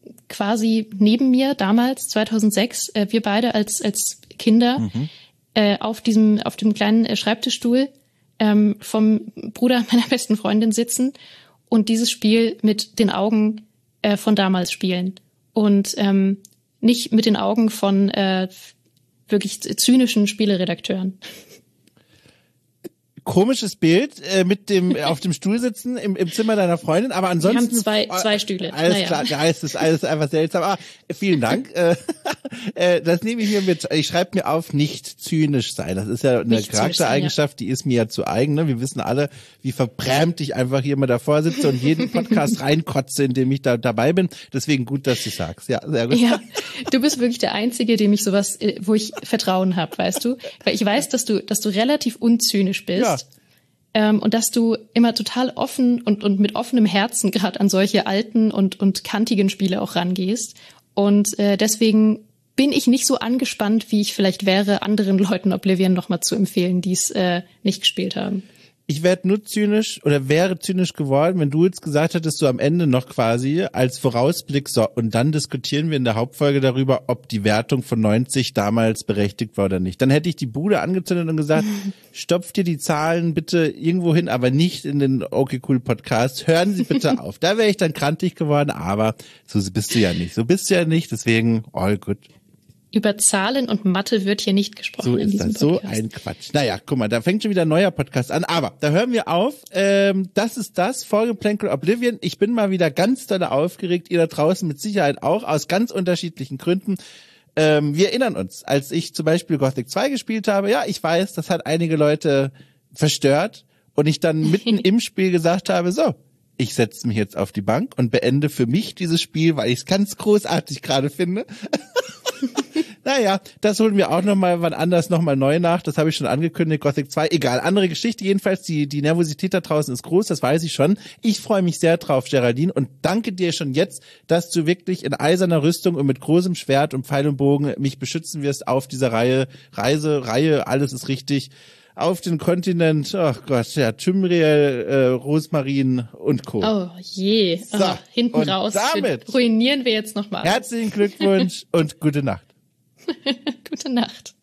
quasi neben mir damals, zweitausendsechs, äh, wir beide als als Kinder mhm. äh, auf diesem auf dem kleinen äh, Schreibtischstuhl ähm, vom Bruder meiner besten Freundin sitzen und dieses Spiel mit den Augen äh, von damals spielen. Und ähm, nicht mit den Augen von äh, wirklich zynischen Spieleredakteuren. Komisches Bild äh, mit dem auf dem Stuhl sitzen im, im Zimmer deiner Freundin, aber ansonsten wir haben zwei zwei Stühle. Alles naja. klar, ja, es ist alles einfach seltsam. Ah, vielen Dank. äh, äh, das nehme ich mir mit. Ich schreibe mir auf, nicht zynisch sein. Das ist ja eine nicht Charaktereigenschaft, sein, ja. Die ist mir ja zu eigen. Ne? Wir wissen alle, wie verbrämt ich einfach hier immer davor sitze und jeden Podcast reinkotze, in dem ich da dabei bin. Deswegen gut, dass du sagst. Ja, sehr gut. Ja, du bist wirklich der Einzige, dem ich sowas, wo ich Vertrauen habe, weißt du? Weil ich weiß, dass du, dass du relativ unzynisch bist. Ja. Ähm, und dass du immer total offen und, und mit offenem Herzen gerade an solche alten und, und kantigen Spiele auch rangehst. Und äh, deswegen bin ich nicht so angespannt, wie ich vielleicht wäre, anderen Leuten Oblivion noch mal zu empfehlen, die es äh, nicht gespielt haben. ich werde nur zynisch oder wäre zynisch geworden, wenn du jetzt gesagt hättest, so am Ende noch quasi als Vorausblick, so, und dann diskutieren wir in der Hauptfolge darüber, ob die Wertung von neunzig damals berechtigt war oder nicht. Dann hätte ich die Bude angezündet und gesagt, stopft dir die Zahlen bitte irgendwo hin, aber nicht in den Okay Cool Podcast. Hören Sie bitte auf. Da wäre ich dann krantig geworden, aber so bist du ja nicht. So bist du ja nicht, deswegen all good. Über Zahlen und Mathe wird hier nicht gesprochen. So in ist diesem das, so Podcast. ein Quatsch. Naja, guck mal, da fängt schon wieder ein neuer Podcast an. Aber da hören wir auf. Ähm, das ist das, Vorgeplänkel Oblivion. Ich bin mal wieder ganz doll aufgeregt. Ihr da draußen mit Sicherheit auch, aus ganz unterschiedlichen Gründen. Ähm, wir erinnern uns, als ich zum Beispiel Gothic zwei gespielt habe. Ja, ich weiß, das hat einige Leute verstört. Und ich dann mitten im Spiel gesagt habe, so, ich setze mich jetzt auf die Bank und beende für mich dieses Spiel, weil ich es ganz großartig gerade finde. Naja, das holen wir auch nochmal wann anders nochmal neu nach. Das habe ich schon angekündigt, Gothic zwei. Egal, andere Geschichte. Jedenfalls, die die Nervosität da draußen ist groß, das weiß ich schon. Ich freue mich sehr drauf, Geraldine, und danke dir schon jetzt, dass du wirklich in eiserner Rüstung und mit großem Schwert und Pfeil und Bogen mich beschützen wirst auf dieser Reihe, Reise, Reihe, alles ist richtig, auf den Kontinent, ach Gott, ja, Tymriel, äh, Rosmarin und Co. Oh je, So, oh, hinten und raus damit ruinieren wir jetzt nochmal. Herzlichen Glückwunsch und gute Nacht. Gute Nacht.